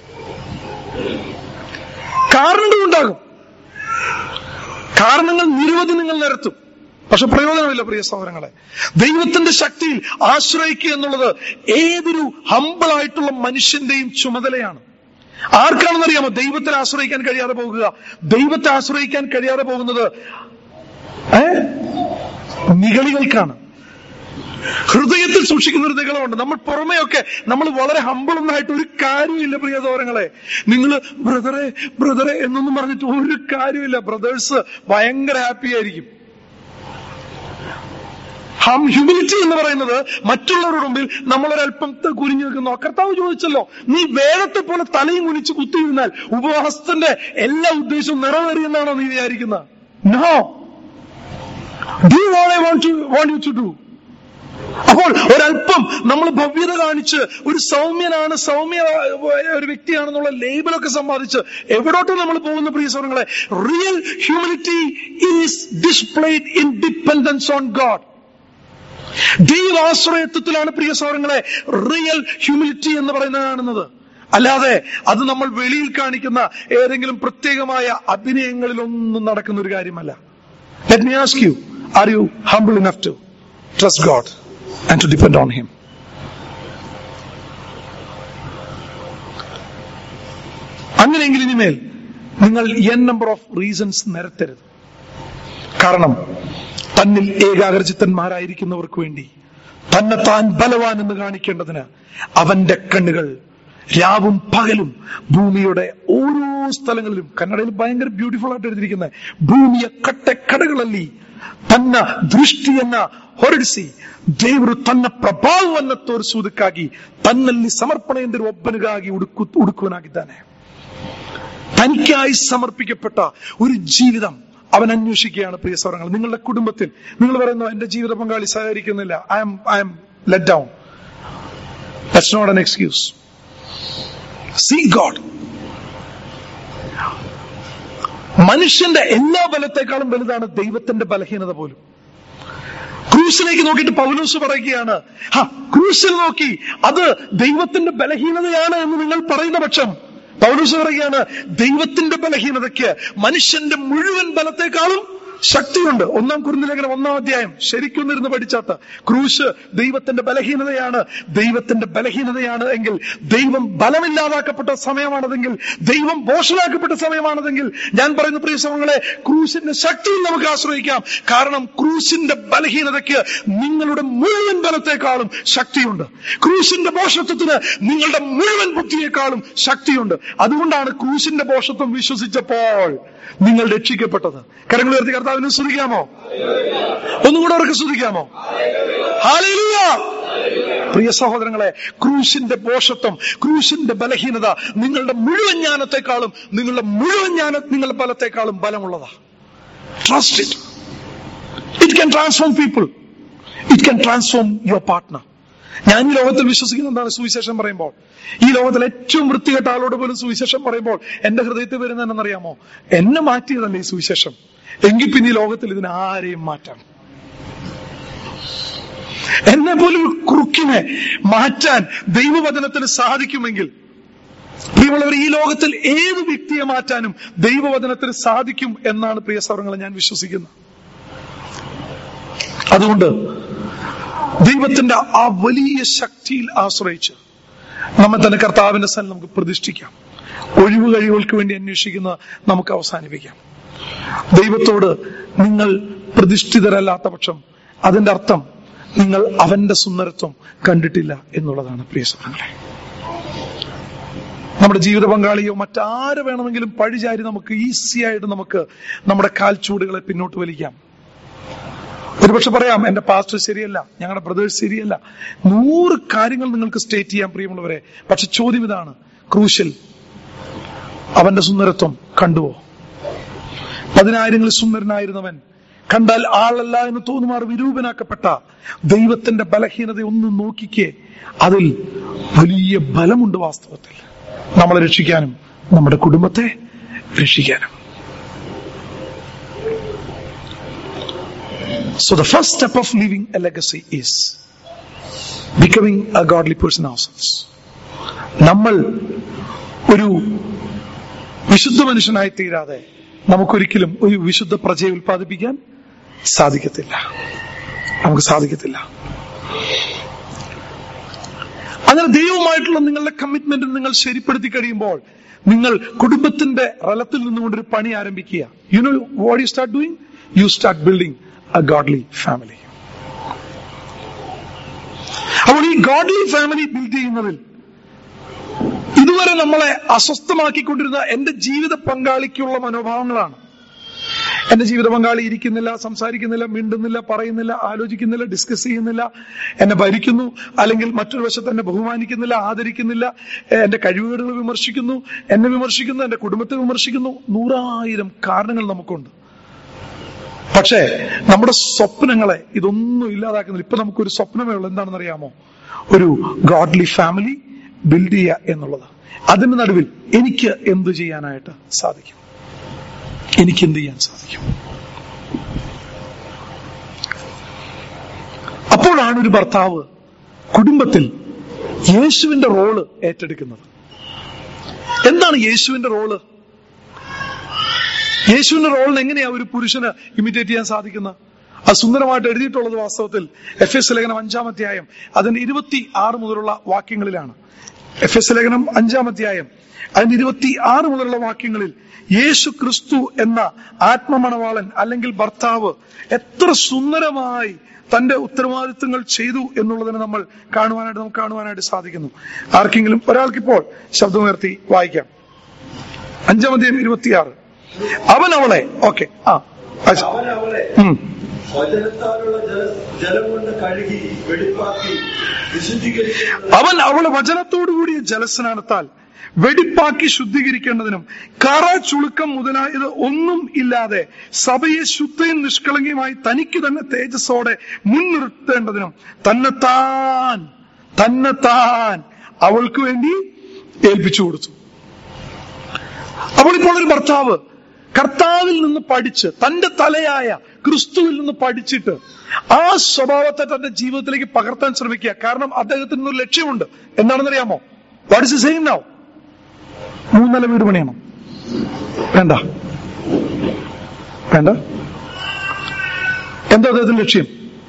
A: കാരണങ്ങൾ ഉണ്ടാകും, കാരണങ്ങൾ നിരവധി നിങ്ങൾ നിരത്തും. പക്ഷെ പ്രയോജനമില്ല പ്രിയ സഹോദരങ്ങളെ. ദൈവത്തിന്റെ ശക്തിയിൽ ആശ്രയിക്കുക എന്നുള്ളത് ഏതൊരു ഹംബിൾ ആയിട്ടുള്ള മനുഷ്യന്റെയും ചുമതലയാണ്. ആർക്കാണെന്നറിയാമോ ദൈവത്തിൽ ആശ്രയിക്കാൻ കഴിയാതെ പോകുക? ദൈവത്തെ ആശ്രയിക്കാൻ കഴിയാതെ പോകുന്നത് ഏ നിഗളികൾക്കാണ്. ഹൃദയത്തിൽ സൂക്ഷിക്കുന്ന ഒരു നിഗളമുണ്ട്. നമ്മൾ പുറമെയൊക്കെ നമ്മൾ വളരെ ഹംബിളൊന്നായിട്ട് ഒരു കാര്യമില്ല പ്രിയ സഹോദരങ്ങളെ. നിങ്ങൾ ബ്രദറെ ബ്രദറെ എന്നൊന്നും പറഞ്ഞിട്ട് ഒരു കാര്യമില്ല. ബ്രദേഴ്സ് ഭയങ്കര ഹാപ്പി ആയിരിക്കും. ഹം ഹ്യൂമിലിറ്റി എന്ന് പറയുന്നത് മറ്റുള്ളവരുടെ മുമ്പിൽ നമ്മളൊരൽപ്പം കുനിഞ്ഞു നിൽക്കുന്നു. കർത്താവ് ചോദിച്ചല്ലോ, നീ വേദത്തെ പോലെ തലയും കുനിച്ച് കുത്തിയിരുന്നാൽ ഉപവാസത്തിന്റെ എല്ലാ ഉദ്ദേശവും നിറവേറിയെന്നാണോ നീ വിചാരിക്കുന്നത്? No, do what I want to want you to do. അപ്പോൾ ഒരല്പം നമ്മൾ ഭവ്യത കാണിച്ച് ഒരു സൗമ്യനാണ്, സൗമ്യ ഒരു വ്യക്തിയാണെന്നുള്ള ലേബലൊക്കെ സമ്പാദിച്ച് എവിടോട്ട് നമ്മൾ പോകുന്ന പ്രിയ സഹോദരങ്ങളെ? Real humility is displayed in dependence on God. ദൈവാശ്രയത്വത്തിലാണ് പ്രിയ സഹോദരങ്ങളെ റിയൽ ഹ്യൂമിലിറ്റി എന്ന് പറയുന്നത് കാണുന്നത്. അല്ലാതെ അത് നമ്മൾ വെളിയിൽ കാണിക്കുന്ന ഏതെങ്കിലും പ്രത്യേകമായ അഭിനയങ്ങളിലൊന്നും നടക്കുന്ന ഒരു കാര്യമല്ല. Let me ask you, are you humble enough to trust God and to depend on Him? അങ്ങനെയെങ്കിൽ ഇനിമേൽ നിങ്ങൾ എൻ നമ്പർ ഓഫ് റീസൺസ് നിരത്തരുത്. കാരണം തന്നിൽ ഏകാഗ്രചിത്തന്മാരായിരിക്കുന്നവർക്ക് വേണ്ടി തന്നെ താൻ ബലവാൻ എന്ന് കാണിക്കേണ്ടതിന് അവന്റെ കണ്ണുകൾ രാവും പകലും ഭൂമിയുടെ ഓരോ സ്ഥലങ്ങളിലും, കന്നഡയിൽ ഭയങ്കര ബ്യൂട്ടിഫുൾ ആയിട്ട് എഴുതിയിരിക്കുന്നത്, ಭೂಮಿಯ ಕಟ್ಟೆ ಕಡೆಗಳಲ್ಲಿ ತನ್ನ ದೃಷ್ಟಿಯನ್ನ ಹೊರಡಿಸಿ ದೇವರು ತನ್ನ ಪ್ರಭಾವವನ್ನು ತೋರಿಸುವುದಕ್ಕಾಗಿ ತನ್ನಲ್ಲಿ ಸಮರ್ಪಣೆಯಿಂದ ಒಬ್ಬನಿಗಾಗಿ ಹುಡುಕು ಹುಡುಕುವನಾಗಿದ್ದಾನೆ. തനിക്കായി സമർപ്പിക്കപ്പെട്ട ഒരു ജീവിതം അവൻ അന്വേഷിക്കുകയാണ്. പ്രിയ സഹോദരങ്ങൾ, നിങ്ങളുടെ കുടുംബത്തിൽ നിങ്ങൾ പറയുന്നു എന്റെ ജീവിത പങ്കാളി സഹകരിക്കുന്നില്ല, I am I am let down. That's not an excuse. See God. മനുഷ്യന്റെ എല്ലാ ബലത്തെക്കാളും വലുതാണ് ദൈവത്തിന്റെ ബലഹീനത പോലും. ക്രൂസിലേക്ക് നോക്കിയിട്ട് പൗലോസ് പറയുകയാണ്, ഹാ ക്രൂസിൽ നോക്കി അത് ദൈവത്തിന്റെ ബലഹീനതയാണ് എന്ന് നിങ്ങൾ പറയുന്ന പക്ഷം പൗലോസ് പറയുകയാണ്, ദൈവത്തിന്റെ ബലഹീനതയ്ക്ക് മനുഷ്യന്റെ മുഴുവൻ ബലത്തെക്കാളും ശക്തിയുണ്ട്. ഒന്നാം കൊരിന്ത്യർ ലേഖനം ഒന്നാം അധ്യായം ശരിക്കൊന്നിരുന്ന് പഠിച്ചാത്ത, ക്രൂശ് ദൈവത്തിന്റെ ബലഹീനതയാണ്. ദൈവത്തിന്റെ ബലഹീനതയാണ് എങ്കിൽ, ദൈവം ബലമില്ലാതാക്കപ്പെട്ട സമയമാണതെങ്കിൽ, ദൈവം ബോഷനാക്കപ്പെട്ട സമയമാണതെങ്കിൽ, ഞാൻ പറയുന്ന പ്രിയ സഹോദരങ്ങളെ, ക്രൂശിന്റെ ശക്തിയും നമുക്ക് ആശ്രയിക്കാം. കാരണം ക്രൂശിന്റെ ബലഹീനതയ്ക്ക് നിങ്ങളുടെ മുഴുവൻ ബലത്തെക്കാളും ശക്തിയുണ്ട്. ക്രൂശിന്റെ ബോഷത്വത്തിന് നിങ്ങളുടെ മുഴുവൻ ബുദ്ധിയെക്കാളും ശക്തിയുണ്ട്. അതുകൊണ്ടാണ് ക്രൂശിന്റെ ബോഷത്വം വിശ്വസിച്ചപ്പോൾ നിങ്ങൾ രക്ഷിക്കപ്പെട്ടത്. കരങ്ങൾ ഉയർത്തി കർത്താവിനെ സ്തുതിക്കാമോ? ഒന്നും കൂടെ അവർക്ക് സ്തുതിക്കാമോ? ഹല്ലേലൂയ. പ്രിയ സഹോദരങ്ങളെ, ക്രൂശിന്റെ ബോഷത്വം, ക്രൂശിന്റെ ബലഹീനത നിങ്ങളുടെ മുഴുവൻ ജ്ഞാനത്തെക്കാളും, നിങ്ങളുടെ മുഴുവൻ ജ്ഞാന നിങ്ങളുടെ ബലത്തെക്കാളും ബലമുള്ളതാ. Trust it. It can transform people. It can transform your partner. ഞാൻ ഈ ലോകത്തിൽ വിശ്വസിക്കുന്ന എന്താണ്? സുവിശേഷം പറയുമ്പോൾ, ഈ ലോകത്തിൽ ഏറ്റവും വൃത്തികെട്ട ആളോട് പോലും സുവിശേഷം പറയുമ്പോൾ എന്റെ ഹൃദയത്തിൽ വരുന്ന എന്നറിയാമോ? എന്നെ മാറ്റിയതല്ലേ ഈ സുവിശേഷം, എങ്കിൽ പിന്നെ ഈ ലോകത്തിൽ ഇതിന് ആരെയും മാറ്റാം. എന്നെ പോലും കുറുക്കിനെ മാറ്റാൻ ദൈവവചനത്തിന് സാധിക്കുമെങ്കിൽ, പ്രിയമുള്ളവർ, ഈ ലോകത്തിൽ ഏത് വ്യക്തിയെ മാറ്റാനും ദൈവവചനത്തിന് സാധിക്കും എന്നാണ് പ്രിയ സഹോദരങ്ങളെ ഞാൻ വിശ്വസിക്കുന്നത്. അതുകൊണ്ട് ദൈവത്തിന്റെ ആ വലിയ ശക്തിയിൽ ആശ്രയിച്ച് നമ്മെ തന്നെ കർത്താവിന്റെ സ്ഥലം നമുക്ക് പ്രതിഷ്ഠിക്കാം. ഒഴിവ് കഴിവുകൾക്ക് വേണ്ടി അന്വേഷിക്കുന്ന നമുക്ക് അവസാനിപ്പിക്കാം. ദൈവത്തോട് നിങ്ങൾ പ്രതിഷ്ഠിതരല്ലാത്ത പക്ഷം അതിന്റെ അർത്ഥം നിങ്ങൾ അവന്റെ സുന്ദരത്വം കണ്ടിട്ടില്ല എന്നുള്ളതാണ്. പ്രിയ സഹോദരങ്ങളെ, നമ്മുടെ ജീവിത പങ്കാളിയോ മറ്റാരെ വേണമെങ്കിലും പഴിചാരി നമുക്ക് ഈസി ആയിട്ട് നമുക്ക് നമ്മുടെ കാൽച്ചൂടുകളെ പിന്നോട്ട് വലിക്കാം. ഒരുപക്ഷെ പറയാം, എന്റെ പാസ്റ്റർ ശരിയല്ല, ഞങ്ങളുടെ ബ്രദേഴ്സ് ശരിയല്ല, നൂറ് കാര്യങ്ങൾ നിങ്ങൾക്ക് സ്റ്റേറ്റ് ചെയ്യാൻ പ്രിയമുള്ളവരെ. പക്ഷെ ചോദ്യം ഇതാണ്, ക്രൂശിൽ അവന്റെ സുന്ദരത്വം കണ്ടുവോ? പതിനായിരങ്ങളിൽ സുന്ദരനായിരുന്നവൻ കണ്ടാൽ ആളല്ല എന്ന് തോന്നുമാർ വിരൂപനാക്കപ്പെട്ട ദൈവത്തിന്റെ ബലഹീനത ഒന്ന് നോക്കിക്കേ. അതിൽ വലിയ ബലമുണ്ട് വാസ്തവത്തിൽ, നമ്മളെ രക്ഷിക്കാനും നമ്മുടെ കുടുംബത്തെ രക്ഷിക്കാനും. So the first step of leaving a legacy is becoming a godly person ourselves. നമ്മൾ ഒരു വിശുദ്ധ മനുഷ്യനായി തീരാതെ നമുക്കൊരിക്കലും ഒരു വിശുദ്ധ പ്രജയെ ഉൽപ്പാദിപ്പിക്കാൻ സാധിക്കത്തില്ല. നമുക്ക് സാധിക്കത്തില്ല. അങ്ങനെ ദൈവവുമായിട്ടുള്ള നിങ്ങളുടെ കമ്മിറ്റ്മെന്റ് നിങ്ങൾ ശരിപ്പെടുത്തി കഴിയുമ്പോൾ നിങ്ങൾ കുടുംബത്തിന്റെ റലത്തിൽ നിന്നുകൊണ്ടൊരു പണി ആരംഭിക്കുക. You know what you start doing? You start building a godly family. അപ്പോൾ ഈ ഗോഡ്ലി ഫാമിലി ബിൽഡ് ചെയ്യുന്നതിൽ ഇതുവരെ നമ്മളെ അസ്വസ്ഥമാക്കിക്കൊണ്ടിരുന്ന എന്റെ ജീവിത പങ്കാളിക്കുള്ള മനോഭാവങ്ങളാണ്. എന്റെ ജീവിത പങ്കാളി ഇരിക്കുന്നില്ല, സംസാരിക്കുന്നില്ല, മിണ്ടുന്നില്ല, പറയുന്നില്ല, ആലോചിക്കുന്നില്ല, ഡിസ്കസ് ചെയ്യുന്നില്ല, എന്നെ ഭരിക്കുന്നു, അല്ലെങ്കിൽ മറ്റൊരു വശത്ത് എന്നെ ബഹുമാനിക്കുന്നില്ല, ആദരിക്കുന്നില്ല, എന്റെ കഴിവുകേടുകൾ വിമർശിക്കുന്നു, എന്നെ വിമർശിക്കുന്നു, എന്റെ കുടുംബത്തെ വിമർശിക്കുന്നു. നൂറായിരം കാരണങ്ങൾ നമുക്കുണ്ട്. പക്ഷേ നമ്മുടെ സ്വപ്നങ്ങളെ ഇതൊന്നും ഇല്ലാതാക്കുന്നില്ല. ഇപ്പൊ നമുക്കൊരു സ്വപ്നമേ ഉള്ളൂ, എന്താണെന്ന് അറിയാമോ? ഒരു ഗോഡ്ലി ഫാമിലി ബിൽഡ് ചെയ്യുക എന്നുള്ളത്. അതിന്റെ നടുവിൽ എനിക്ക് എന്ത് ചെയ്യാനായിട്ട് സാധിക്കും? എനിക്ക് എന്ത് ചെയ്യാൻ സാധിക്കും? അപ്പോഴാണ് ഒരു ഭർത്താവ് കുടുംബത്തിൽ യേശുവിന്റെ റോള് ഏറ്റെടുക്കുന്നത്. എന്താണ് യേശുവിന്റെ റോള്? യേശുവിന്റെ റോളിന് എങ്ങനെയാ ഒരു പുരുഷന് ഇമിറ്റേറ്റ് ചെയ്യാൻ സാധിക്കുന്നത്? അത് സുന്ദരമായിട്ട് എഴുതിയിട്ടുള്ളത് വാസ്തവത്തിൽ എഫ് എസ് ലേഖനം അഞ്ചാമധ്യായം അതിന്റെ ഇരുപത്തി ആറ് മുതലുള്ള വാക്യങ്ങളിലാണ്. എഫ് എസ് ലേഖനം അഞ്ചാമധ്യായം അതിന്റെ ഇരുപത്തി ആറ് മുതലുള്ള വാക്യങ്ങളിൽ യേശു ക്രിസ്തു എന്ന ആത്മമണവാളൻ അല്ലെങ്കിൽ ഭർത്താവ് എത്ര സുന്ദരമായി തന്റെ ഉത്തരവാദിത്വങ്ങൾ ചെയ്തു എന്നുള്ളതിന് നമ്മൾ കാണുവാനായിട്ട് നമുക്ക് കാണുവാനായിട്ട് സാധിക്കുന്നു. ആർക്കെങ്കിലും ഒരാൾക്കിപ്പോൾ ശബ്ദമുയർത്തി വായിക്കാം. അഞ്ചാമധ്യായം ഇരുപത്തിയാറ്. അവൻ അവളെ ഓക്കെ ആ ഉം അവൻ അവളെ വചനത്തോടുകൂടിയ ജലസ്നാനത്താൽ വെടിപ്പാക്കി ശുദ്ധീകരിക്കേണ്ടതിനും കറ ചുളുക്കം മുതലായത് ഒന്നും ഇല്ലാതെ സഭയെ ശുദ്ധയും നിഷ്കളങ്കയുമായി തനിക്ക് തന്നെ തേജസ്സോടെ മുൻനിർത്തേണ്ടതിനും തന്നെത്താൻ തന്നെത്താൻ അവൾക്ക് വേണ്ടി ഏൽപ്പിച്ചു കൊടുത്തു. അപ്പോൾ ഇപ്പോൾ ഒരു ഭർത്താവ് കർത്താവിൽ നിന്ന് പഠിച്ച് തന്റെ തലയായ ക്രിസ്തുവിൽ നിന്ന് പഠിച്ചിട്ട് ആ സ്വഭാവത്തെ തന്റെ ജീവിതത്തിലേക്ക് പകർത്താൻ ശ്രമിക്കുക. കാരണം അദ്ദേഹത്തിന് ഒരു ലക്ഷ്യമുണ്ട്. എന്താണെന്നറിയാമോ? What is same now? മൂന്നല വീട് പണിയണം. വേണ്ട വേണ്ട എന്താ അദ്ദേഹത്തിന്റെ ലക്ഷ്യം?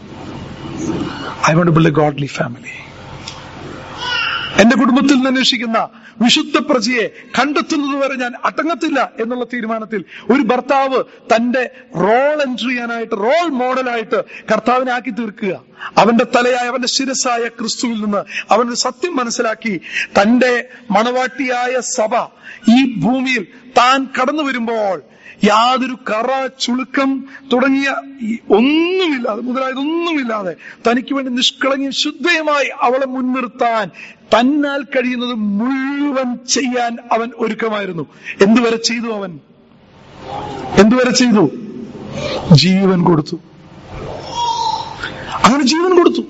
A: I want to build a godly family. എന്റെ കുടുംബത്തിൽ നിന്ന് അന്വേഷിക്കുന്ന വിശുദ്ധ പ്രജയെ കണ്ടെത്തുന്നത് വരെ ഞാൻ അടങ്ങത്തില്ല എന്നുള്ള തീരുമാനത്തിൽ ഒരു ഭർത്താവ് തന്റെ റോൾ എൻട്രി ചെയ്യാനായിട്ട് റോൾ മോഡലായിട്ട് കർത്താവിനെ ആക്കി തീർക്കുക. അവന്റെ തലയായ അവന്റെ ശിരസായ ക്രിസ്തുവിൽ നിന്ന് അവന്റെ സത്യം മനസ്സിലാക്കി തന്റെ മണവാട്ടിയായ സഭ ഈ ഭൂമിയിൽ താൻ കടന്നു വരുമ്പോൾ യാതൊരു കറ ചുളുക്കം തുടങ്ങിയ ഒന്നുമില്ലാതെ മുതലായതൊന്നുമില്ലാതെ തനിക്ക് വേണ്ടി നിഷ്കളങ്കം ശുദ്ധയുമായി അവളെ മുൻനിർത്താൻ തന്നാൽ കഴിയുന്നത് മുഴുവൻ ചെയ്യാൻ അവൻ ഒരുക്കമായിരുന്നു. എന്തുവരെ ചെയ്തു? അവൻ എന്തുവരെ ചെയ്തു? ജീവൻ കൊടുത്തു. അങ്ങനെ ജീവൻ കൊടുത്തു.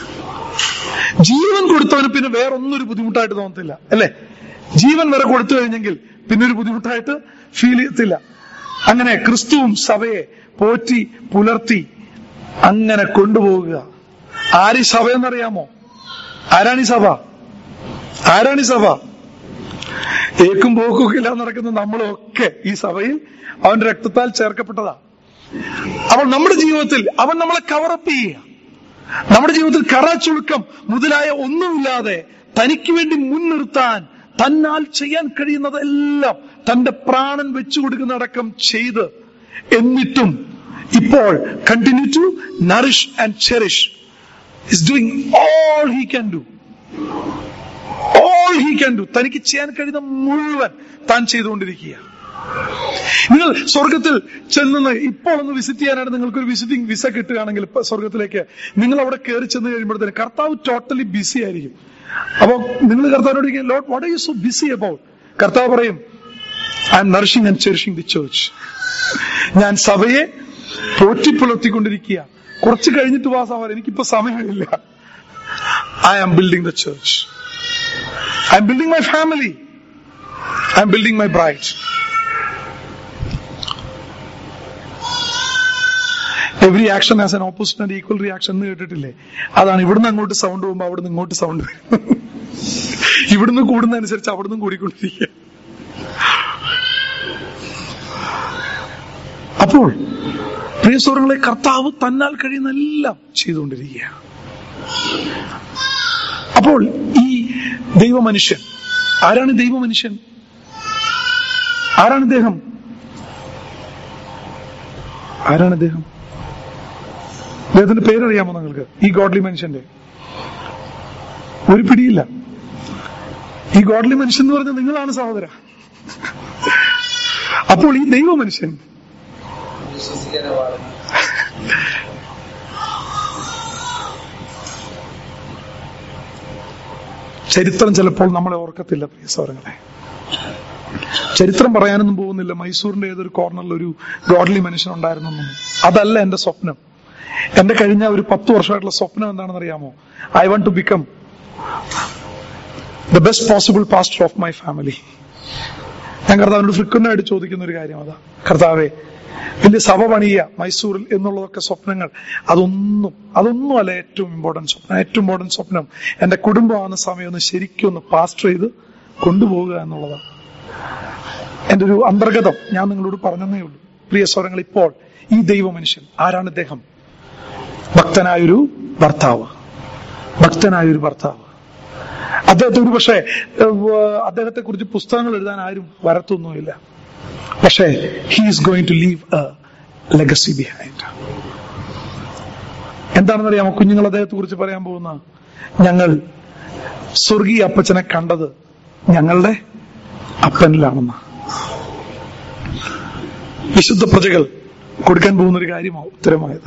A: ജീവൻ കൊടുത്തവന് പിന്നെ വേറൊന്നൊരു ബുദ്ധിമുട്ടായിട്ട് തോന്നത്തില്ല, അല്ലെ? ജീവൻ വരെ കൊടുത്തു കഴിഞ്ഞെങ്കിൽ പിന്നെ ഒരു ബുദ്ധിമുട്ടായിട്ട് ഫീൽ ചെയ്യത്തില്ല. അങ്ങനെ ക്രിസ്തുവും സഭയെ പോറ്റി പുലർത്തി അങ്ങനെ കൊണ്ടുപോകുക. ആരീ സഭ എന്നറിയാമോ? ആരാണീ സഭ? ആരാണീ സഭ? ഏക്കും പോക്കും ഒക്കെ ഇല്ലാതെ നടക്കുന്ന നമ്മളൊക്കെ ഈ സഭയിൽ അവന്റെ രക്തത്താൽ ചേർക്കപ്പെട്ടതാ. അപ്പോൾ നമ്മുടെ ജീവിതത്തിൽ അവൻ നമ്മളെ കവറപ്പ് ചെയ്യുക. നമ്മുടെ ജീവിതത്തിൽ കറ ചുളുക്കം മുതലായ ഒന്നുമില്ലാതെ തനിക്ക് വേണ്ടി മുൻനിർത്താൻ തന്നാൽ ചെയ്യാൻ കഴിയുന്നതെല്ലാം തന്റെ പ്രാണൻ വെച്ചു കൊടുക്കുന്നതടക്കം ചെയ്ത് എന്നിട്ടും ഇപ്പോൾ continue to nourish and cherish is doing all he can do. All he can do. തനിക്ക് ചെയ്യാൻ കഴിയുന്ന മുഴുവൻ താൻ ചെയ്തുകൊണ്ടിരിക്കുക. നിങ്ങൾ സ്വർഗത്തിൽ ചെന്ന് ഇപ്പോൾ ഒന്ന് വിസിറ്റ് ചെയ്യാനായിട്ട് നിങ്ങൾക്കൊരു വിസിറ്റിംഗ് വിസ കിട്ടുകയാണെങ്കിൽ സ്വർഗത്തിലേക്ക് നിങ്ങൾ അവിടെ കയറി ചെന്ന് കഴിയുമ്പോഴത്തേന് കർത്താവ് ടോട്ടലി ബിസി ആയിരിക്കും. അപ്പൊ നിങ്ങൾ കർത്താവിനോട് lord what are you so busy about? കർത്താവ് പറയും I am nourishing and cherishing the church. ഞാൻ സഭയെ പോറ്റിപ്പുലർത്തിക്കൊണ്ടിരിക്കുക. കുറച്ച് കഴിഞ്ഞിട്ട് വാസാവാൻ എനിക്കിപ്പോ സമയമില്ല. I am building the church. I am building my family. I am building my bride. Every action as an opposite and equal reaction എന്ന് കേട്ടിട്ടില്ലേ? അതാണ്. ഇവിടുന്ന് അങ്ങോട്ട് സൗണ്ട് പോകുമ്പോൾ അവിടുന്ന് ഇങ്ങോട്ട് സൗണ്ട് വരും. ഇവിടുന്ന് കൂടുന്നതനുസരിച്ച് അവിടുന്ന് കൂടിക്കൊണ്ടിരിക്കുക. അപ്പോൾ പ്രിയ സുഹൃത്തുക്കളെ, കർത്താവ് തന്നാൽ കഴിയുന്ന എല്ലാം ചെയ്തുകൊണ്ടിരിക്കുക. അപ്പോൾ ഈ ദൈവമനുഷ്യൻ ആരാണ്? ദൈവമനുഷ്യൻ ആരാണ്? ഇദ്ദേഹം ആരാണ്? ഇദ്ദേഹം അദ്ദേഹത്തിന്റെ പേരറിയാമോ നിങ്ങൾക്ക്? ഈ ഗോഡ്ലി മനുഷ്യന്റെ ഒരു പിടിയില്ല. ഈ ഗോഡ്ലി മനുഷ്യൻ എന്ന് പറഞ്ഞാൽ നിങ്ങളാണ് സഹോദര. അപ്പോൾ ഈ ദൈവ മനുഷ്യൻ ചരിത്രം ചിലപ്പോൾ നമ്മളെ ഓർക്കത്തില്ല പ്രിയ സഹോദരങ്ങളെ. ചരിത്രം പറയാനൊന്നും പോകുന്നില്ല. മൈസൂറിന്റെ ഏതൊരു കോർണറിൽ ഒരു ഗോഡ്ലി മനുഷ്യൻ ഉണ്ടായിരുന്നൊന്നും അതല്ല എന്റെ സ്വപ്നം. എന്റെ കഴിഞ്ഞ ഒരു പത്ത് വർഷമായിട്ടുള്ള സ്വപ്നം എന്താണെന്ന് അറിയാമോ? I want to become the best possible pastor of my family. ഞാൻ കർത്താവിനോട് ഫ്രീക്വന്റ് ആയിട്ട് ചോദിക്കുന്ന ഒരു കാര്യം അതാ. കർത്താവെ, വലിയ സഭ പണിയുക മൈസൂരിൽ എന്നുള്ളതൊക്കെ സ്വപ്നങ്ങൾ, അതൊന്നും അതൊന്നും അല്ല ഏറ്റവും ഇമ്പോർട്ടന്റ് സ്വപ്നം. ഏറ്റവും ഇമ്പോർട്ടന്റ് സ്വപ്നം എന്റെ കുടുംബമാകുന്ന സമയം ഒന്ന് ശരിക്കും ഒന്ന് പാസ്റ്റർ ചെയ്ത് കൊണ്ടുപോകുക എന്നുള്ളതാണ് എന്റെ ഒരു അന്തർഗതം. ഞാൻ നിങ്ങളോട് പറഞ്ഞതേ ഉള്ളൂ. പ്രിയ സ്വരങ്ങൾ, ഇപ്പോൾ ഈ ദൈവ മനുഷ്യൻ ആരാണ്? ഇദ്ദേഹം ഭക്തനായൊരു ഭർത്താവ്, ഭക്തനായൊരു ഭർത്താവ്. അദ്ദേഹത്തെ ഒരു പക്ഷേ അദ്ദേഹത്തെ കുറിച്ച് പുസ്തകങ്ങൾ എഴുതാൻ ആരും വരത്തൊന്നുമില്ല. പക്ഷേ he is going to leave a legacy behind. എന്താണെന്നറിയാമോ കുഞ്ഞുങ്ങൾ അദ്ദേഹത്തെ കുറിച്ച് പറയാൻ പോകുന്ന? ഞങ്ങൾ സ്വർഗീയ അപ്പച്ചനെ കണ്ടത് ഞങ്ങളുടെ അപ്പനിലാണെന്ന്. വിശുദ്ധ പ്രജകൾ കൊടുക്കാൻ പോകുന്ന ഒരു കാര്യമോ ഉത്തരമായത്.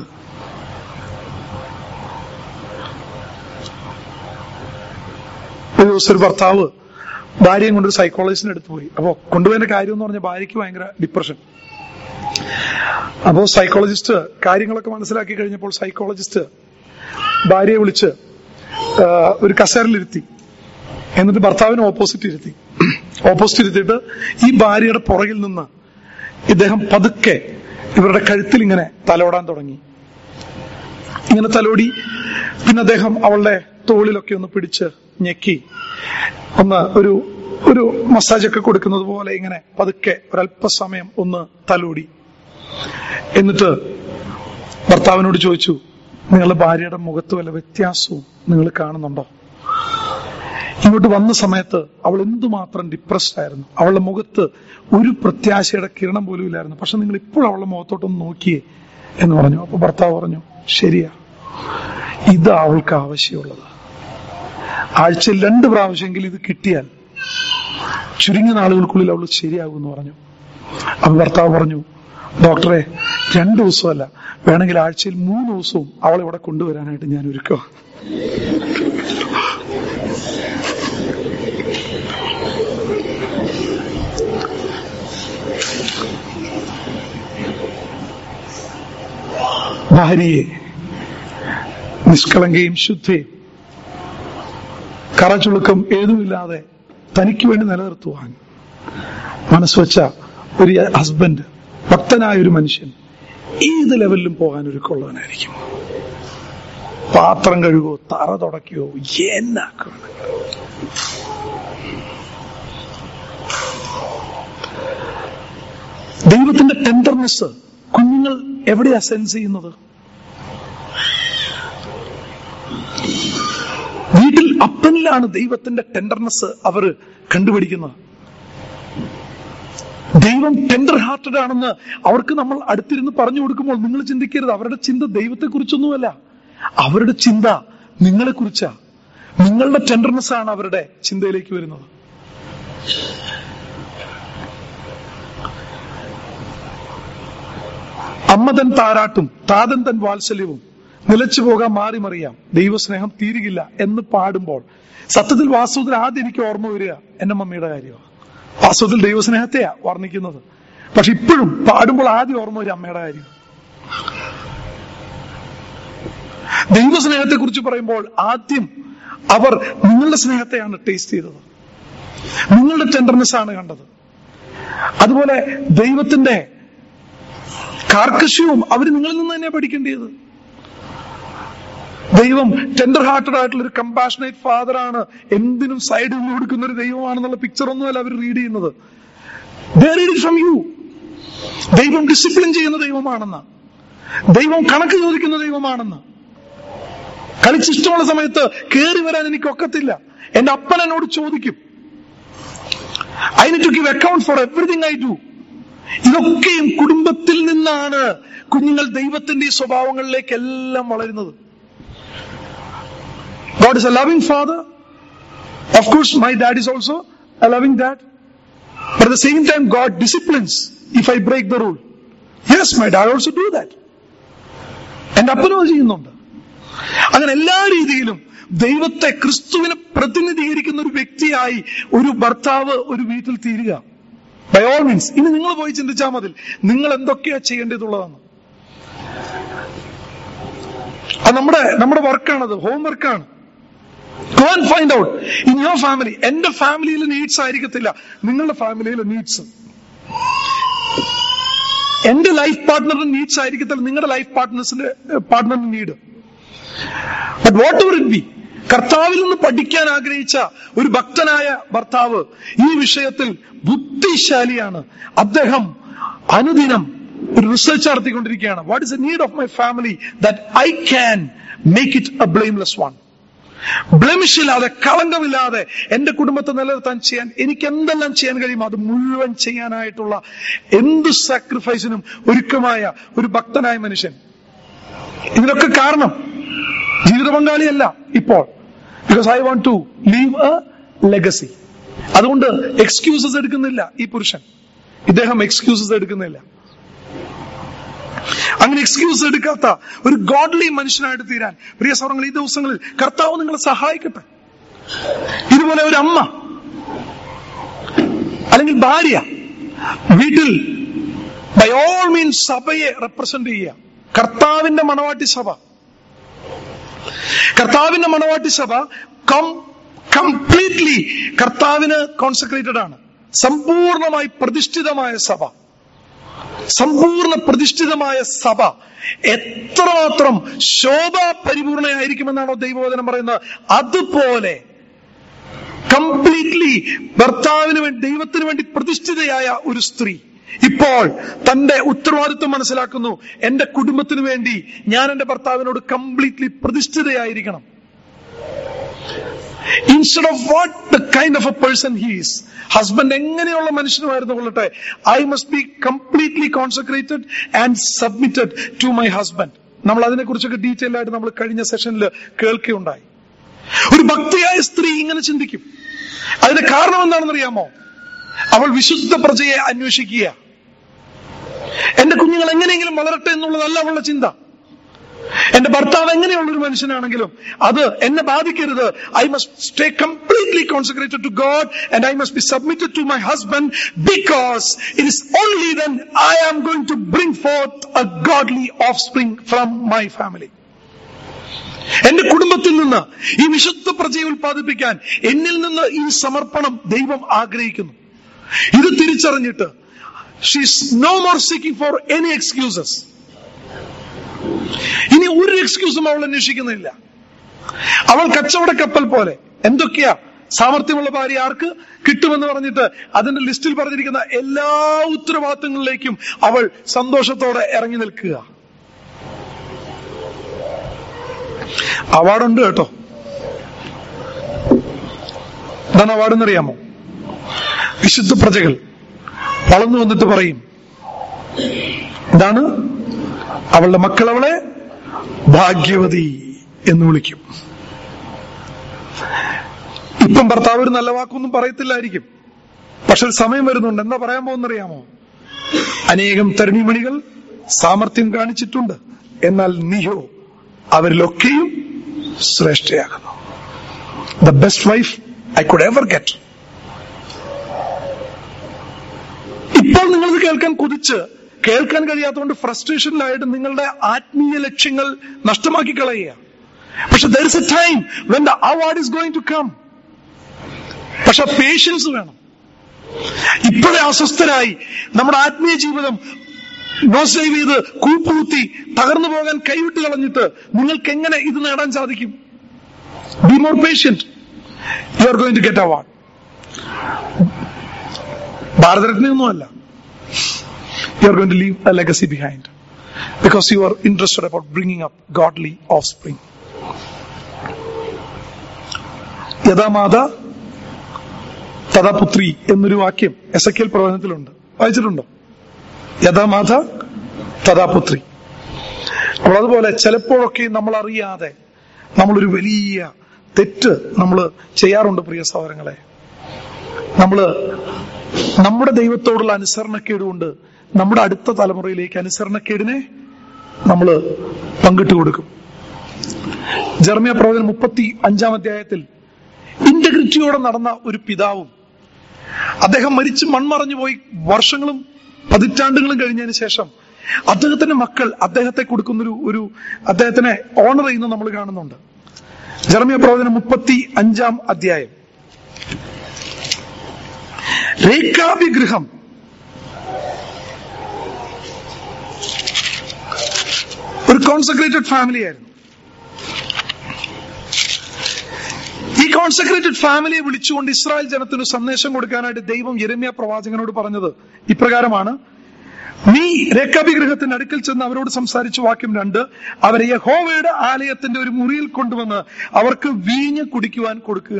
A: ഒരു ദിവസം ഒരു ഭർത്താവ് ഭാര്യയും കൊണ്ടൊരു സൈക്കോളജിസ്റ്റിന് അടുത്ത് പോയി. അപ്പോ കൊണ്ടുപോയതിന്റെ കാര്യം എന്ന് പറഞ്ഞാൽ ഭാര്യയ്ക്ക് ഭയങ്കര ഡിപ്രഷൻ. അപ്പോ സൈക്കോളജിസ്റ്റ് കാര്യങ്ങളൊക്കെ മനസ്സിലാക്കി കഴിഞ്ഞപ്പോൾ സൈക്കോളജിസ്റ്റ് ഭാര്യയെ വിളിച്ച് ഒരു കസേരയിലിരുത്തി. എന്നിട്ട് ഭർത്താവിന് ഓപ്പോസിറ്റ് ഇരുത്തി. ഓപ്പോസിറ്റ് ഇരുത്തിയിട്ട് ഈ ഭാര്യയുടെ പുറകിൽ നിന്ന് ഇദ്ദേഹം പതുക്കെ ഇവരുടെ കഴുത്തിൽ ഇങ്ങനെ തലോടാൻ തുടങ്ങി. ഇങ്ങനെ തലോടി. പിന്നെ അദ്ദേഹം അവളുടെ തോളിലൊക്കെ ഒന്ന് പിടിച്ച് ഞെക്കി ഒന്ന് ഒരു ഒരു മസാജ് ഒക്കെ കൊടുക്കുന്നത് പോലെ ഇങ്ങനെ പതുക്കെ ഒരല്പസമയം ഒന്ന് തലോടി. എന്നിട്ട് ഭർത്താവിനോട് ചോദിച്ചു, നിങ്ങളുടെ ഭാര്യയുടെ മുഖത്ത് വല്ല വ്യത്യാസവും നിങ്ങൾ കാണുന്നുണ്ടോ? ഇങ്ങോട്ട് വന്ന സമയത്ത് അവൾ എന്തുമാത്രം ഡിപ്രസ്ഡ് ആയിരുന്നു. അവളുടെ മുഖത്ത് ഒരു പ്രത്യാശയുടെ കിരണം പോലും ഇല്ലായിരുന്നു. പക്ഷെ നിങ്ങൾ ഇപ്പോൾ അവളുടെ മുഖത്തോട്ടൊന്ന് നോക്കിയേ എന്ന് പറഞ്ഞു. അപ്പൊ ഭർത്താവ് പറഞ്ഞു, ശരിയാ, ഇത് അവൾക്ക് ആവശ്യമുള്ളത്. ആഴ്ചയിൽ രണ്ട് പ്രാവശ്യമെങ്കിലും ഇത് കിട്ടിയാൽ ചുരുങ്ങിയ നാളുകൾക്കുള്ളിൽ അവൾ ശരിയാകുമെന്ന് പറഞ്ഞു. അപ്പൊ ഭർത്താവ് പറഞ്ഞു, ഡോക്ടറെ, രണ്ടു ദിവസമല്ല, വേണമെങ്കിൽ ആഴ്ചയിൽ മൂന്ന് ദിവസവും അവളെ ഇവിടെ കൊണ്ടുവരാനായിട്ട് ഞാൻ ഒരുക്കുക. ഭാര്യയെ നിഷ്കളങ്കയും ശുദ്ധയും കറചുളുക്കം ഏതുമില്ലാതെ തനിക്ക് വേണ്ടി നിലനിർത്തുവാൻ മനസ്സുവെച്ച ഒരു ഹസ്ബൻഡ്, ഭക്തനായ ഒരു മനുഷ്യൻ ഏത് ലെവലിലും പോകാൻ ഒരുക്കമുള്ളവനായിരിക്കും. പാത്രം കഴുകോ, തറ തുടയ്ക്കോ, എന്നാക്കോ. ദൈവത്തിന്റെ ടെൻഡർനെസ് കുഞ്ഞുങ്ങൾ എവിടെയാ സെൻസ് ചെയ്യുന്നത്? വീട്ടിൽ അപ്പനിലാണ് ദൈവത്തിന്റെ ടെൻഡർനെസ് അവർ കണ്ടുപിടിക്കുന്നത്. ദൈവം ടെൻഡർ ഹാർട്ടഡ് ആണെന്ന് അവർക്ക് നമ്മൾ അടുത്തിരുന്ന് പറഞ്ഞു കൊടുക്കുമ്പോൾ നിങ്ങൾ ചിന്തിക്കരുത്, അവരുടെ ചിന്ത ദൈവത്തെ കുറിച്ചൊന്നുമല്ല, അവരുടെ ചിന്ത നിങ്ങളെ കുറിച്ചാ. നിങ്ങളുടെ ടെൻഡർനെസ് ആണ് അവരുടെ ചിന്തയിലേക്ക് വരുന്നത്. അമ്മ തൻ താരാട്ടും താതൻ തൻ വാത്സല്യവും നിലച്ചു പോകാൻ മാറി മറിയാം, ദൈവസ്നേഹം തീരുകില്ല എന്ന് പാടുമ്പോൾ സത്യത്തിൽ വാസ്തവത്തിൽ ആദ്യം എനിക്ക് ഓർമ്മ വരിക എന്റെ മമ്മിയുടെ കാര്യമാണ്. വാസ്തവത്തിൽ ദൈവസ്നേഹത്തെയാ വർണ്ണിക്കുന്നത്. പക്ഷെ ഇപ്പോഴും പാടുമ്പോൾ ആദ്യം ഓർമ്മ വരിക അമ്മയുടെ കാര്യം. ദൈവസ്നേഹത്തെ കുറിച്ച് പറയുമ്പോൾ ആദ്യം അവർ നിങ്ങളുടെ സ്നേഹത്തെയാണ് ടേസ്റ്റ് ചെയ്തത്, നിങ്ങളുടെ ടെൻഡർനെസ് ആണ് കണ്ടത്. അതുപോലെ ദൈവത്തിന്റെ കാർക്കശ്യവും അവർ നിങ്ങളിൽ നിന്ന് തന്നെ പഠിക്കേണ്ടത്. ദൈവം ടെൻഡർ ഹാർട്ടഡ് ആയിട്ടുള്ള ഒരു കമ്പാഷനേറ്റ് ഫാദർ ആണ്, എന്തിനും സൈഡ് നിന്ന് കൊടുക്കുന്ന ഒരു ദൈവമാണെന്നുള്ള പിക്ചർ ഒന്നുമല്ല അവർ റീഡ് ചെയ്യുന്നത്. They read it from you. ദൈവം ഡിസിപ്ലിൻ ചെയ്യുന്ന ദൈവമാണെന്ന്, ദൈവം കണക്ക് ചോദിക്കുന്ന ദൈവമാണെന്ന്. കളിച്ചിഷ്ടമുള്ള സമയത്ത് കയറി വരാൻ എനിക്ക് ഒക്കത്തില്ല, എന്റെ അപ്പൻ എന്നോട് ചോദിക്കും. I need to give account for everything I do. ഇതൊക്കെയും കുടുംബത്തിൽ നിന്നാണ് കുഞ്ഞുങ്ങൾ ദൈവത്തിന്റെ ഈ സ്വഭാവങ്ങളിലേക്കെല്ലാം വളരുന്നത്. God is a loving father. Of course, my dad is also a loving dad. But at the same time, God disciplines if I break the rule. Yes, my dad also do that. എന്റെ അപ്പനും അത് ചെയ്യുന്നുണ്ട്. അങ്ങനെ എല്ലാ രീതിയിലും ദൈവത്തെ, ക്രിസ്തുവിനെ പ്രതിനിധീകരിക്കുന്ന ഒരു വ്യക്തിയായി ഒരു ഭർത്താവ് ഒരു വീട്ടിൽ തീരുക. By all means. ഇനി നിങ്ങൾ പോയി ചിന്തിച്ചാൽ മതി നിങ്ങൾ എന്തൊക്കെയാ ചെയ്യേണ്ടതുള്ളതെന്ന്. അത് നമ്മുടെ നമ്മുടെ വർക്കാണത്, ഹോം വർക്കാണ്. Go and find out in your family. എന്റെ ഫാമിലിയിലെ നീഡ്സ് ആയിരിക്കത്തില്ല നിങ്ങളുടെ ഫാമിലിയിലെ നീഡ്സ്. എന്റെ ലൈഫ് പാർട്ട്ണറിന്റെ നീഡ്സ് ആയിരിക്കത്തില്ല നിങ്ങളുടെ ലൈഫ് പാർട്ട്നേഴ്സിന്റെ പാർട്ട്ണറിന്റെ need. But whatever it be, കർത്താവിൽ നിന്ന് പഠിക്കാൻ ആഗ്രഹിച്ച ഒരു ഭക്തനായ ഭർത്താവ് ഈ വിഷയത്തിൽ ബുദ്ധിശാലിയാണ്. അദ്ദേഹം അനുദിനം ഒരു റിസർച്ച് നടത്തിക്കൊണ്ടിരിക്കുകയാണ്. What is the need of my family that I can make it a blameless one. ബ്ലെമിഷില്ലാതെ, കളങ്കമില്ലാതെ എന്റെ കുടുംബത്തെ നിലനിർത്താൻ ചെയ്യാൻ എനിക്ക് എന്തെല്ലാം ചെയ്യാൻ കഴിയും അത് മുഴുവൻ ചെയ്യാനായിട്ടുള്ള എന്ത് സാക്രിഫൈസിനും ഒരുക്കമായ ഒരു ഭക്തനായ മനുഷ്യൻ. ഇതിനൊക്കെ കാരണം ജീവിത പങ്കാളിയല്ല ഇപ്പോൾ. Because I want to leave a legacy. അതുകൊണ്ട് എക്സ്ക്യൂസസ് എടുക്കുന്നില്ല ഈ പുരുഷൻ. ഇദ്ദേഹം എക്സ്ക്യൂസസ് എടുക്കുന്നില്ല. അങ്ങനെ എക്സ്ക്യൂസ് എടുക്കാത്ത ഒരു ഗോഡ്ലി മനുഷ്യനായിട്ട് തീരാൻ പ്രിയ സഹോദരങ്ങൾ, ഈ ദിവസങ്ങളിൽ കർത്താവ് നിങ്ങളെ സഹായിക്കട്ടെ. ഇതുപോലെ ഒരു അമ്മ അല്ലെങ്കിൽ ഭാര്യ വീട്ടിൽ ബൈ ഓൾ മീൻസ് സഭയെ റെപ്രസെന്റ് ചെയ്യുക. കർത്താവിന്റെ മണവാട്ടി സഭ കർത്താവിന്റെ മണവാട്ടി സഭ കം കംപ്ലീറ്റ്ലി കർത്താവിന് കോൺസെക്രേറ്റഡ് ആണ്. സമ്പൂർണമായി പ്രതിഷ്ഠിതമായ സഭ സമ്പൂർണ്ണ പ്രതിഷ്ഠിതമായ സഭ എത്രമാത്രം ശോഭാ പരിപൂർണയായിരിക്കുമെന്നാണോ ദൈവവചനം പറയുന്നത്, അതുപോലെ കംപ്ലീറ്റ്ലി ഭർത്താവിന് വേണ്ടി, ദൈവത്തിന് വേണ്ടി പ്രതിഷ്ഠിതയായ ഒരു സ്ത്രീ ഇപ്പോൾ തന്റെ ഉത്തരവാദിത്വം മനസ്സിലാക്കുന്നു. എന്റെ കുടുംബത്തിന് വേണ്ടി ഞാൻ എന്റെ ഭർത്താവിനോട് കംപ്ലീറ്റ്ലി പ്രതിഷ്ഠിതയായിരിക്കണം. Instead of what the kind of a person he is. Husband എങ്ങനെയുള്ള മനുഷ്യനുമായിരുന്നു കൊള്ളട്ടെ, I must be completely consecrated and submitted to my husband. നമ്മൾ അതിനെക്കുറിച്ചൊക്കെ ഡീറ്റെയിൽ ആയിട്ട് നമ്മൾ കഴിഞ്ഞ സെഷനിൽ കേൾക്കുകയുണ്ടായി. ഒരു ഭക്തിയായ സ്ത്രീ ഇങ്ങനെ ചിന്തിക്കും. അതിന്റെ കാരണം എന്താണെന്ന് അറിയാമോ? അവൾ വിശുദ്ധ പ്രജയെ അന്വേഷിക്കുക. എന്റെ കുഞ്ഞുങ്ങൾ എങ്ങനെയെങ്കിലും വളരട്ടെ എന്നുള്ളതല്ല അവളുടെ ചിന്ത. എന്റെ ഭർത്താവ് എങ്ങനെയുള്ളൊരു മനുഷ്യനാണെങ്കിലും അത് എന്നെ ബാധിക്കരുത്. I must stay completely consecrated to God and I must be submitted to my husband because it is only then I am going to bring forth a godly offspring from my family. എന്റെ കുടുംബത്തിൽ നിന്ന് ഈ വിശുദ്ധ പ്രജയെ ഉൽപ്പാദിപ്പിക്കാൻ എന്നിൽ നിന്ന് ഈ സമർപ്പണം ദൈവം ആഗ്രഹിക്കുന്നു. ഇത് തിരിച്ചറിഞ്ഞിട്ട് she is no more seeking for any excuses. ഇനി ഒരു എക്സ്ക്യൂസും അവൾ അന്വേഷിക്കുന്നില്ല. അവൾ കച്ചവട കപ്പൽ പോലെ എന്തൊക്കെയാ സാമർത്ഥ്യമുള്ള ഭാര്യ ആർക്ക് കിട്ടുമെന്ന് പറഞ്ഞിട്ട് അതിന്റെ ലിസ്റ്റിൽ പറഞ്ഞിരിക്കുന്ന എല്ലാ ഉത്തരവാദിത്തങ്ങളിലേക്കും അവൾ സന്തോഷത്തോടെ ഇറങ്ങി നിൽക്കുക. അവാർഡുണ്ട് കേട്ടോ. എന്താണ് അവാർഡെന്ന് അറിയാമോ? വിശുദ്ധ പ്രജകൾ വളർന്നു വന്നിട്ട് പറയും, എന്താണ്, അവളുടെ മക്കൾ അവളെ ഭാഗ്യവതി എന്ന് വിളിക്കും. ഇപ്പം ഭർത്താവ് ഒരു നല്ല വാക്കൊന്നും പറയത്തില്ലായിരിക്കും, പക്ഷെ സമയം വരുന്നുണ്ട്. എന്താ പറയാൻ പോകുന്നറിയാമോ? അനേകം തരുണിമണികൾ സാമർത്ഥ്യം കാണിച്ചിട്ടുണ്ട്, എന്നാൽ നീയോ അവരിലൊക്കെയും ശ്രേഷ്ഠയാകുന്നു. The best wife I could ever get. ഇപ്പോൾ നിങ്ങളിത് കേൾക്കാൻ കുതിച്ച് കേൾക്കാൻ കഴിയാത്തതുകൊണ്ട് ഫ്രസ്ട്രേഷനിലായിട്ട് നിങ്ങളുടെ ആത്മീയ ലക്ഷ്യങ്ങൾ നഷ്ടമാക്കി കളയുക. പക്ഷെ there is a time when the award is going to come. പക്ഷെ പേഷ്യൻസ് വേണം. ഇപ്പോഴേ അസ്വസ്ഥരായി നമ്മുടെ ആത്മീയ ജീവിതം നോസേവ് ചെയ്ത് കൂപ്പുകുത്തി തകർന്നു പോകാൻ കൈവിട്ട് കളഞ്ഞിട്ട് നിങ്ങൾക്ക് എങ്ങനെ ഇത് നേടാൻ സാധിക്കും? Be more patient. You are going to get award. ഭാരതരത്നയൊന്നുമല്ല. You are going to leave a legacy behind because you are interested about bringing up godly offspring. യഥാമാത തഥാപുത്രി എന്നൊരു വാക്യം എസെക്കിയേൽ പ്രവചനത്തിലുണ്ട്. വായിച്ചിട്ടുണ്ടോ? യഥാമാത തഥാപുത്രി. അപ്പോൾ അതുപോലെ ചിലപ്പോഴൊക്കെ നമ്മൾ അറിയാതെ നമ്മളൊരു വലിയ തെറ്റ് നമ്മൾ ചെയ്യാറുണ്ട് പ്രിയ സഹോദരങ്ങളെ. നമ്മള് നമ്മുടെ ദൈവത്തോടുള്ള അനുസരണക്കേടുകൊണ്ട് നമ്മുടെ അടുത്ത തലമുറയിലേക്ക് അനുസരണക്കേടിനെ നമ്മൾ പങ്കിട്ട് കൊടുക്കും. ജെറമ്യാ പ്രവചനം മുപ്പത്തി അഞ്ചാം അധ്യായത്തിൽ ഇന്റഗ്രിറ്റിയോടെ നടന്ന ഒരു പിതാവും അദ്ദേഹം മരിച്ച് മൺമറഞ്ഞു പോയി വർഷങ്ങളും പതിറ്റാണ്ടുകളും കഴിഞ്ഞതിന് ശേഷം അദ്ദേഹത്തിന്റെ മക്കൾ അദ്ദേഹത്തെ കൊടുക്കുന്നൊരു ഒരു അദ്ദേഹത്തിനെ ഓണർ ചെയ്യുന്ന നമ്മൾ കാണുന്നുണ്ട്. ജെറമ്യാ പ്രവചനം മുപ്പത്തി അഞ്ചാം അധ്യായം. രേഖാബി ഗൃഹം ഒരു കോൺസെക്രേറ്റഡ് ഫാമിലി ആയിരുന്നു. ഈ കോൺസെക്രേറ്റഡ് ഫാമിലിയെ വിളിച്ചുകൊണ്ട് ഇസ്രായേൽ ജനത്തിന് സന്ദേശം കൊടുക്കാനായിട്ട് ദൈവം യെരമ്യാ പ്രവാചകനോട് പറഞ്ഞത് ഇപ്രകാരമാണ്: നീ രേക്കാബി ഗൃഹത്തിന്റെ അടുക്കൽ ചെന്ന് അവരോട് സംസാരിച്ച വാക്യം രണ്ട്, അവരെ യഹോവയുടെ ആലയത്തിന്റെ ഒരു മുറിയിൽ കൊണ്ടുവന്ന് അവർക്ക് വീഞ്ഞ് കുടിക്കുവാൻ കൊടുക്കുക.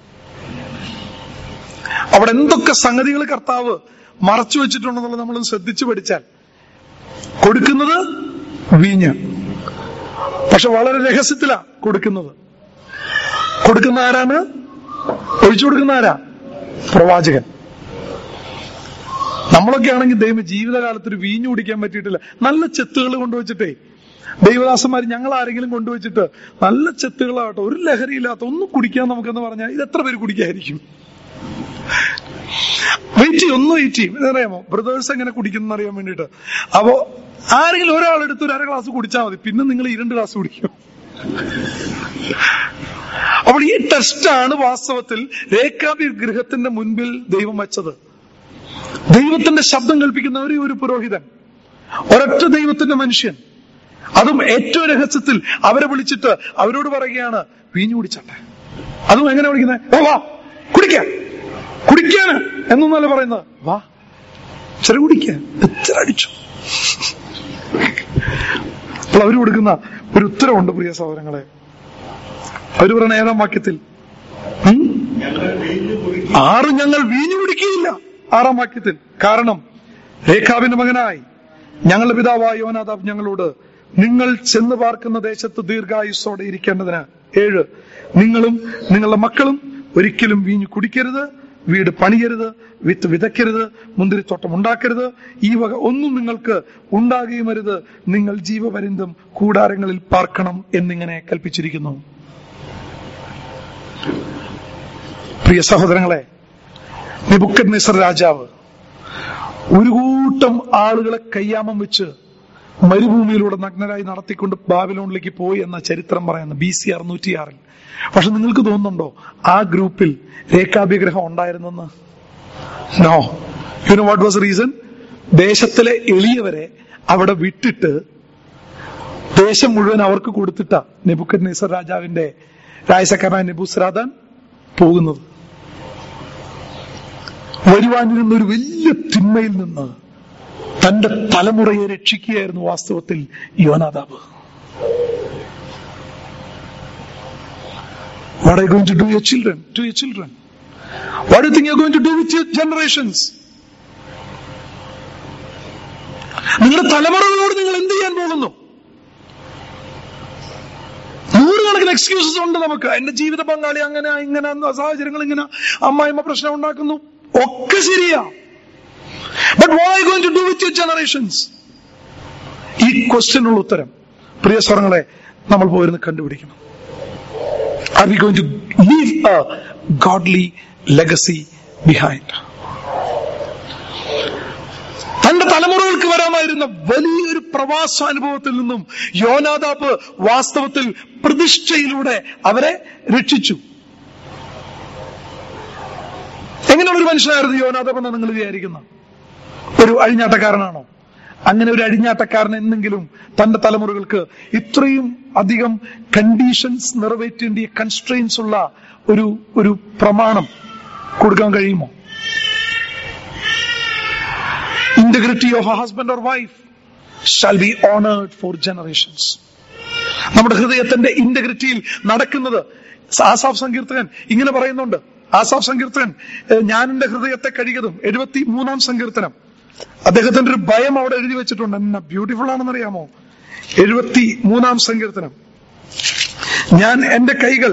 A: അവിടെ എന്തൊക്കെ സംഗതികൾ കർത്താവ് മറച്ചു വെച്ചിട്ടുണ്ടെന്നുള്ളത് നമ്മൾ ശ്രദ്ധിച്ചു പഠിച്ചാൽ, കൊടുക്കുന്നത് വീഞ്ഞ്, പക്ഷെ വളരെ രഹസ്യത്തിലാ കൊടുക്കുന്നത്. കൊടുക്കുന്ന ആരാണ്? ഒഴിച്ചു കൊടുക്കുന്ന ആരാ? പ്രവാചകൻ. നമ്മളൊക്കെ ആണെങ്കിൽ ദൈവം ജീവിതകാലത്ത് ഒരു വീഞ്ഞു കുടിക്കാൻ പറ്റിയിട്ടില്ല. നല്ല ചെത്തുകൾ കൊണ്ടുവച്ചിട്ടേ ദൈവദാസന്മാർ ഞങ്ങൾ ആരെങ്കിലും കൊണ്ടുവച്ചിട്ട് നല്ല ചെത്തുകളാവട്ടെ, ഒരു ലഹരിയില്ലാത്ത ഒന്നും കുടിക്കാൻ നമുക്കെന്ന് പറഞ്ഞാൽ ഇത് എത്ര പേര് കുടിക്കായിരിക്കും? വെയിറ്റ് ചെയ്യും, ഒന്ന് വെയിറ്റ് ചെയ്യും. ഇതറിയാമോ ബ്രദേഴ്സ് എങ്ങനെ കുടിക്കുന്ന അറിയാൻ വേണ്ടിട്ട്. അപ്പോ ആരെങ്കിലും ഒരാളെടുത്ത് ഒരു അര ഗ്ലാസ് കുടിച്ചാൽ മതി, പിന്നെ നിങ്ങൾ ഈ രണ്ട് ഗ്ലാസ് കുടിക്കും. അപ്പോൾ ഈ ടെസ്റ്റാണ് വാസ്തവത്തിൽ രേക്കാബി ഗൃഹത്തിന്റെ മുൻപിൽ ദൈവം വെച്ചത്. ദൈവത്തിന്റെ ശബ്ദം കേൾപ്പിക്കുന്ന ഒരു ഒരു പുരോഹിതൻ, ഒരൊറ്റ ദൈവത്തിന്റെ മനുഷ്യൻ, അതും ഏറ്റവും രഹസ്യത്തിൽ അവരെ വിളിച്ചിട്ട് അവരോട് പറയുകയാണ് വീഞ്ഞു കുടിച്ചട്ടെ. അതും എങ്ങനെ വിളിക്കുന്നത്? ഓ വാ കുടിക്കാൻ, കുടിക്കാന് എന്നൊന്നല്ല പറയുന്നത്, വാ ചെറു കുടിക്കാൻ. എത്ര അടിച്ചു. അപ്പോൾ അവര് കൊടുക്കുന്ന ഒരു ഉത്തരവുണ്ട് പ്രിയ സഹോദരങ്ങളെ. അവര് പറയുന്ന ഏഴാം വാക്യത്തിൽ, ആറ് ഞങ്ങൾ വീഞ്ഞു കുടിക്കുകയില്ല. ആറാം വാക്യത്തിൽ, കാരണം രേഖാബിന്റെ മകനായി ഞങ്ങളുടെ പിതാവായ യോനാദാബ് ഞങ്ങളോട് നിങ്ങൾ ചെന്ന് പാർക്കുന്ന ദേശത്ത് ദീർഘായുസ്സോടെ ഇരിക്കേണ്ടതിന്. ഏഴ്, നിങ്ങളും നിങ്ങളുടെ മക്കളും ഒരിക്കലും വീഞ്ഞു കുടിക്കരുത്, വീട് പണിയരുത്, വിത്ത് വിതയ്ക്കരുത്, മുന്തിരിത്തോട്ടം ഉണ്ടാക്കരുത്, ഈ വക ഒന്നും നിങ്ങൾക്ക് ഉണ്ടാകുകയും അരുത്, നിങ്ങൾ ജീവപര്യന്തം കൂടാരങ്ങളിൽ പാർക്കണം എന്നിങ്ങനെ കൽപ്പിച്ചിരിക്കുന്നു. പ്രിയ സഹോദരങ്ങളെ, നെബൂഖദ്നേസർ രാജാവ് ഒരു കൂട്ടം ആളുകളെ കയ്യാമം വെച്ച് മരുഭൂമിയിലൂടെ നഗ്നരായി നടത്തിക്കൊണ്ട് ബാബിലോണിലേക്ക് പോയി എന്ന ചരിത്രം പറയുന്നത് ബി സി അറുന്നൂറ്റിയാറിൽ. പക്ഷെ നിങ്ങൾക്ക് തോന്നുന്നുണ്ടോ ആ ഗ്രൂപ്പിൽ രേഖാബി ഗൃഹം ഉണ്ടായിരുന്നെന്ന്? No. You know what was reason? ദേശത്തിലെ എളിയവരെ അവിടെ വിട്ടിട്ട് ദേശം മുഴുവൻ അവർക്ക് കൊടുത്തിട്ടാ നെബൂഖദ്നേസർ രാജാവിന്റെ രാജസക്കാരനായ നെബൂസരാദാൻ പോകുന്നത്. വരുവാനിരുന്ന ഒരു വലിയ തിന്മയിൽ നിന്ന് തന്റെ തലമുറയെ രക്ഷിക്കുകയായിരുന്നു വാസ്തവത്തിൽ യോനാദാബ്. What are you going to do your children? To your children? What do you think you're going to do with your generations? നിങ്ങളുടെ തലമുറകളോട് നിങ്ങൾ എന്ത് ചെയ്യാൻ പോകുന്നു? നൂറുകണക്കിന് എക്സ്ക്യൂസസ് ഉണ്ട് നമുക്ക്. എന്റെ ജീവിത പങ്കാളി അങ്ങനെ ഇങ്ങനെ സാഹചര്യങ്ങൾ ഇങ്ങനെ അമ്മായിമ്മ പ്രശ്നം ഉണ്ടാക്കുന്നു, ഒക്കെ ശരിയാ. But what are you going to do with your generations? ഈ ക്വസ്റ്റ്യനുള്ള ഉത്തരം പ്രിയ സ്വരങ്ങളെ നമ്മൾ പോയിരുന്ന് കണ്ടുപിടിക്കണം. Are we going to leave a godly legacy behind? തന്റെ തലമുറകൾക്ക് വരാമായിരുന്ന വലിയൊരു പ്രവാസാനുഭവത്തിൽ നിന്നും യോനാദാബ് വാസ്തവത്തിൽ പ്രതിഷ്ഠയിലൂടെ അവരെ രക്ഷിച്ചു. എങ്ങനെയുള്ള ഒരു മനുഷ്യനായിരുന്നു യോനാദാബ് എന്ന് നിങ്ങൾ വിചാരിക്കുന്നത്? ഒരു അഴിഞ്ഞാട്ടക്കാരനാണോ? അങ്ങനെ ഒരു അഴിഞ്ഞാട്ടക്കാരൻ എന്നെങ്കിലും തന്റെ തലമുറകൾക്ക് ഇത്രയും അധികം കണ്ടീഷൻസ് നിറവേറ്റേണ്ടിയ കൺസ്ട്രെയിൻസ് ഉള്ള ഒരു ഒരു പ്രമാണം കൊടുക്കാൻ കഴിയുമോ? Integrity of a husband or wife shall be honoured for generations. നമ്മുടെ ഹൃദയത്തിന്റെ ഇന്റഗ്രിറ്റിയിൽ നടക്കുന്നത് ആസാഫ് സങ്കീർത്തകൻ ഇങ്ങനെ പറയുന്നുണ്ട്. ആസാഫ് സങ്കീർത്തകൻ ഞാൻ എന്റെ ഹൃദയത്തെ കഴുകിയതും എഴുപത്തി മൂന്നാം സങ്കീർത്തനം, അദ്ദേഹത്തിന്റെ ഒരു ഭയം അവിടെ എഴുതി വെച്ചിട്ടുണ്ട്. എന്നാ ബ്യൂട്ടിഫുൾ ആണെന്നറിയാമോ? എഴുപത്തി മൂന്നാം സങ്കീർത്തനം, ഞാൻ എന്റെ കൈകൾ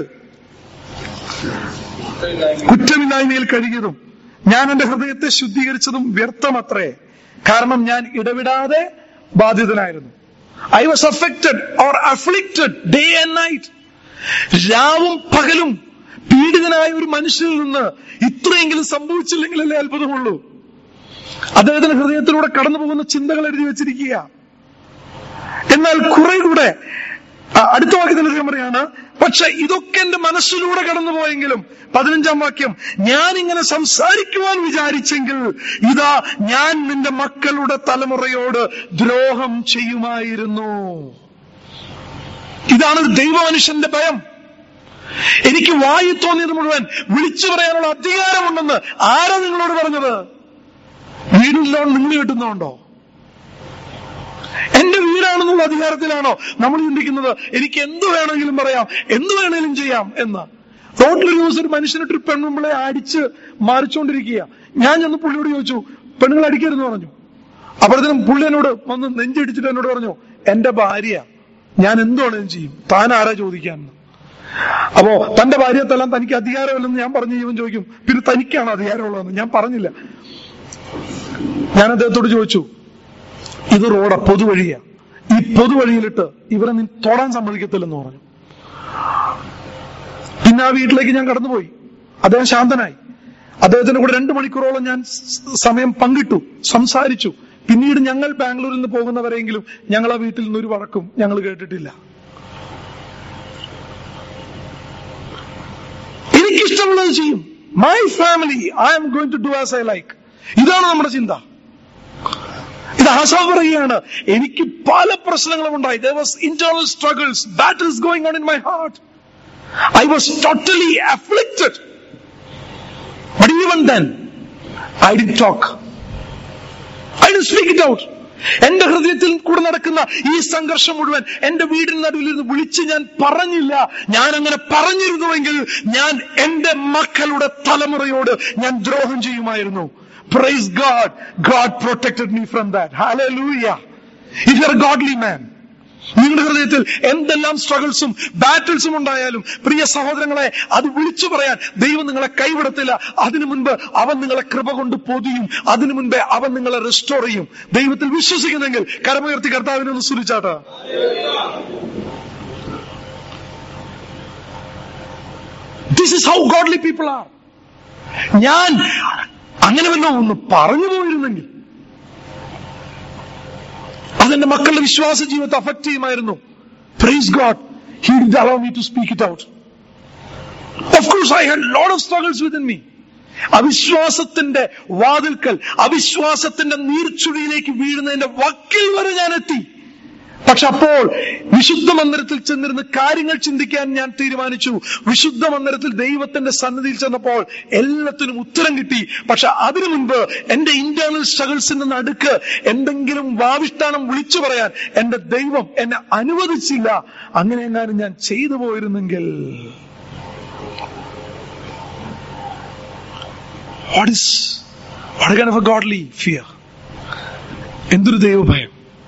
A: കുറ്റമില്ലായ്മയിൽ കഴുകിയതും ഞാൻ എന്റെ ഹൃദയത്തെ ശുദ്ധീകരിച്ചതും വ്യർത്ഥമത്രേ, കാരണം ഞാൻ ഇടവിടാതെ ബാധിതനായിരുന്നു. I was affected or afflicted day and night. രാവും പകലും പീഡിതനായ ഒരു മനുഷ്യനിൽ നിന്ന് ഇത്രയെങ്കിലും സംഭവിച്ചില്ലെങ്കിലല്ലേ അത്ഭുതമുള്ളൂ. അദ്ദേഹത്തിന്റെ ഹൃദയത്തിലൂടെ കടന്നു പോകുന്ന ചിന്തകൾ എഴുതി വെച്ചിരിക്കുക. എന്നാൽ കുറെ കൂടെ അടുത്ത വാക്യത്തിൽ അദ്ദേഹം പറയാണ്, പക്ഷെ ഇതൊക്കെ എന്റെ മനസ്സിലൂടെ കടന്നുപോയെങ്കിലും, പതിനഞ്ചാം വാക്യം, ഞാൻ ഇങ്ങനെ സംസാരിക്കുവാൻ വിചാരിച്ചെങ്കിൽ ഇതാ ഞാൻ നിന്റെ മക്കളുടെ തലമുറയോട് ദ്രോഹം ചെയ്യുമായിരുന്നു. ഇതാണ് ദൈവമനുഷ്യന്റെ ഭയം. എനിക്ക് വായി തോന്നിയത് മുഴുവൻ വിളിച്ചു പറയാനുള്ള അധികാരമുണ്ടെന്ന് ആരാ നിങ്ങളോട് പറഞ്ഞത്? വീടിൽ ലോൺ നിങ്ങൾ കിട്ടുന്നുണ്ടോ? എന്റെ വീടാണെന്നുള്ള അധികാരത്തിലാണോ നമ്മൾ ചിന്തിക്കുന്നത്? എനിക്ക് എന്ത് വേണമെങ്കിലും പറയാം, എന്ത് വേണമെങ്കിലും ചെയ്യാം എന്ന്. റോഡിലൊരു ദിവസം ഒരു മനുഷ്യനിട്ടൊരു പെണ്ണുമ്പളെ അടിച്ച് മാറിച്ചോണ്ടിരിക്കുക. ഞാൻ ചെന്ന് പുള്ളിയോട് ചോദിച്ചു, പെണ്ണുങ്ങൾ അടിക്കരുതെന്ന് പറഞ്ഞു. അപ്പോഴത്തേനും പുള്ളി എന്നോട് വന്ന് നെഞ്ചടിച്ചിട്ട് എന്നോട് പറഞ്ഞു, എന്റെ ഭാര്യ, ഞാൻ എന്തുവേണേലും ചെയ്യും, താൻ ആരാ ചോദിക്കാന്ന്. അപ്പോ തന്റെ ഭാര്യയെ തല്ലാൻ തനിക്ക് അധികാരമില്ലെന്ന് ഞാൻ പറഞ്ഞു. ജീവൻ ചോദിക്കും, പിന്നെ തനിക്കാണ് അധികാരമുള്ളതെന്ന്. ഞാൻ പറഞ്ഞില്ല. ഞാൻ അദ്ദേഹത്തോട് ചോദിച്ചു, ഇത് റോഡാ, പൊതുവഴിയാ, ഈ പൊതുവഴിയിലിട്ട് ഇവരെ നീ തൊടാൻ സമ്മതിക്കത്തില്ലെന്ന് പറഞ്ഞു. പിന്നെ ആ വീട്ടിലേക്ക് ഞാൻ കടന്നുപോയി. അദ്ദേഹം ശാന്തനായി. അദ്ദേഹത്തിന്റെ കൂടെ രണ്ടു മണിക്കൂറോളം ഞാൻ സമയം പങ്കിട്ടു, സംസാരിച്ചു. പിന്നീട് ഞങ്ങൾ ബാംഗ്ലൂരിൽ നിന്ന് പോകുന്നവരെങ്കിലും ഞങ്ങൾ ആ വീട്ടിൽ നിന്ന് ഒരു വഴക്കും ഞങ്ങൾ കേട്ടിട്ടില്ല. എനിക്കിഷ്ടമുള്ളത് ചെയ്യും. My family, I am going to do as I like. ഇതാണ് നമ്മുടെ ചിന്ത. ഇത് ആശാ പറയുകയാണ്, എനിക്ക് പല പ്രശ്നങ്ങളും ഉണ്ടായി. There was internal struggles, battles going on in my heart. I was totally afflicted. But even then, I didn't talk. I didn't speak it out. എന്റെ ഹൃദയത്തിൽ കൂടെ നടക്കുന്ന ഈ സംഘർഷം മുഴുവൻ എന്റെ വീടിന് നടുവിലിരുന്ന് വിളിച്ച് ഞാൻ പറഞ്ഞില്ല. ഞാൻ അങ്ങനെ പറഞ്ഞിരുന്നുവെങ്കിൽ ഞാൻ എന്റെ മക്കളുടെ തലമുറയോട് ഞാൻ ദ്രോഹം ചെയ്യുമായിരുന്നു. Praise God. God protected me from that. Hallelujah. If you're a godly man, നിങ്ങളുടെ ഹൃദയത്തിൽ എന്തെല്ലാം സ്ട്രഗിൾസും ബാറ്റിൽസും ഉണ്ടായാലും പ്രിയ സഹോദരങ്ങളെ, അത് വിളിച്ചു പറയാൻ ദൈവം നിങ്ങളെ കൈവിടത്തില്ല. അതിനു മുൻപ് അവൻ നിങ്ങളെ കൃപ കൊണ്ട് പൊതിയും. അതിനു മുൻപേ അവൻ നിങ്ങളെ റിസ്റ്റോർ ചെയ്യും. ദൈവത്തിൽ വിശ്വസിക്കുന്നെങ്കിൽ കരമുയർത്തി കർത്താവിനെ ഒന്ന് സ്തുതിച്ചാട്ടെ. This is how godly people are. ഞാൻ അങ്ങനെ വല്ലോ ഒന്ന് പറഞ്ഞു പോയിരുന്നെങ്കിൽ അതെന്റെ മക്കളുടെ വിശ്വാസ ജീവിതത്തെ അഫക്ട് ചെയ്യുമായിരുന്നു. Praise God, He did allow me to speak it out. Of course, I had a lot of struggles within me. അവിശ്വാസത്തിന്റെ വാതിൽക്കൽ, അവിശ്വാസത്തിന്റെ നീർച്ചുഴിയിലേക്ക് വീഴുന്നതിന്റെ വക്കിൽ വരെ ഞാൻ എത്തി. പക്ഷെ അപ്പോൾ വിശുദ്ധ മന്ദിരത്തിൽ ചെന്നിരുന്ന് കാര്യങ്ങൾ ചിന്തിക്കാൻ ഞാൻ തീരുമാനിച്ചു. വിശുദ്ധ മന്ദിരത്തിൽ ദൈവത്തിന്റെ സന്നിധിയിൽ ചെന്നപ്പോൾ എല്ലാത്തിനും ഉത്തരം കിട്ടി. പക്ഷെ അതിനു മുൻപ് എന്റെ ഇന്റേണൽ സ്ട്രഗിൾസിന്റെ നടുക്ക് എന്തെങ്കിലും വാവിഷ്ഠാനം വിളിച്ചു പറയാൻ എന്റെ ദൈവം എന്നെ അനുവദിച്ചില്ല. അങ്ങനെ എങ്ങാനും ഞാൻ ചെയ്തു പോയിരുന്നെങ്കിൽ, what is what kind of a godly fear? എന്തൊരു ദൈവഭയം!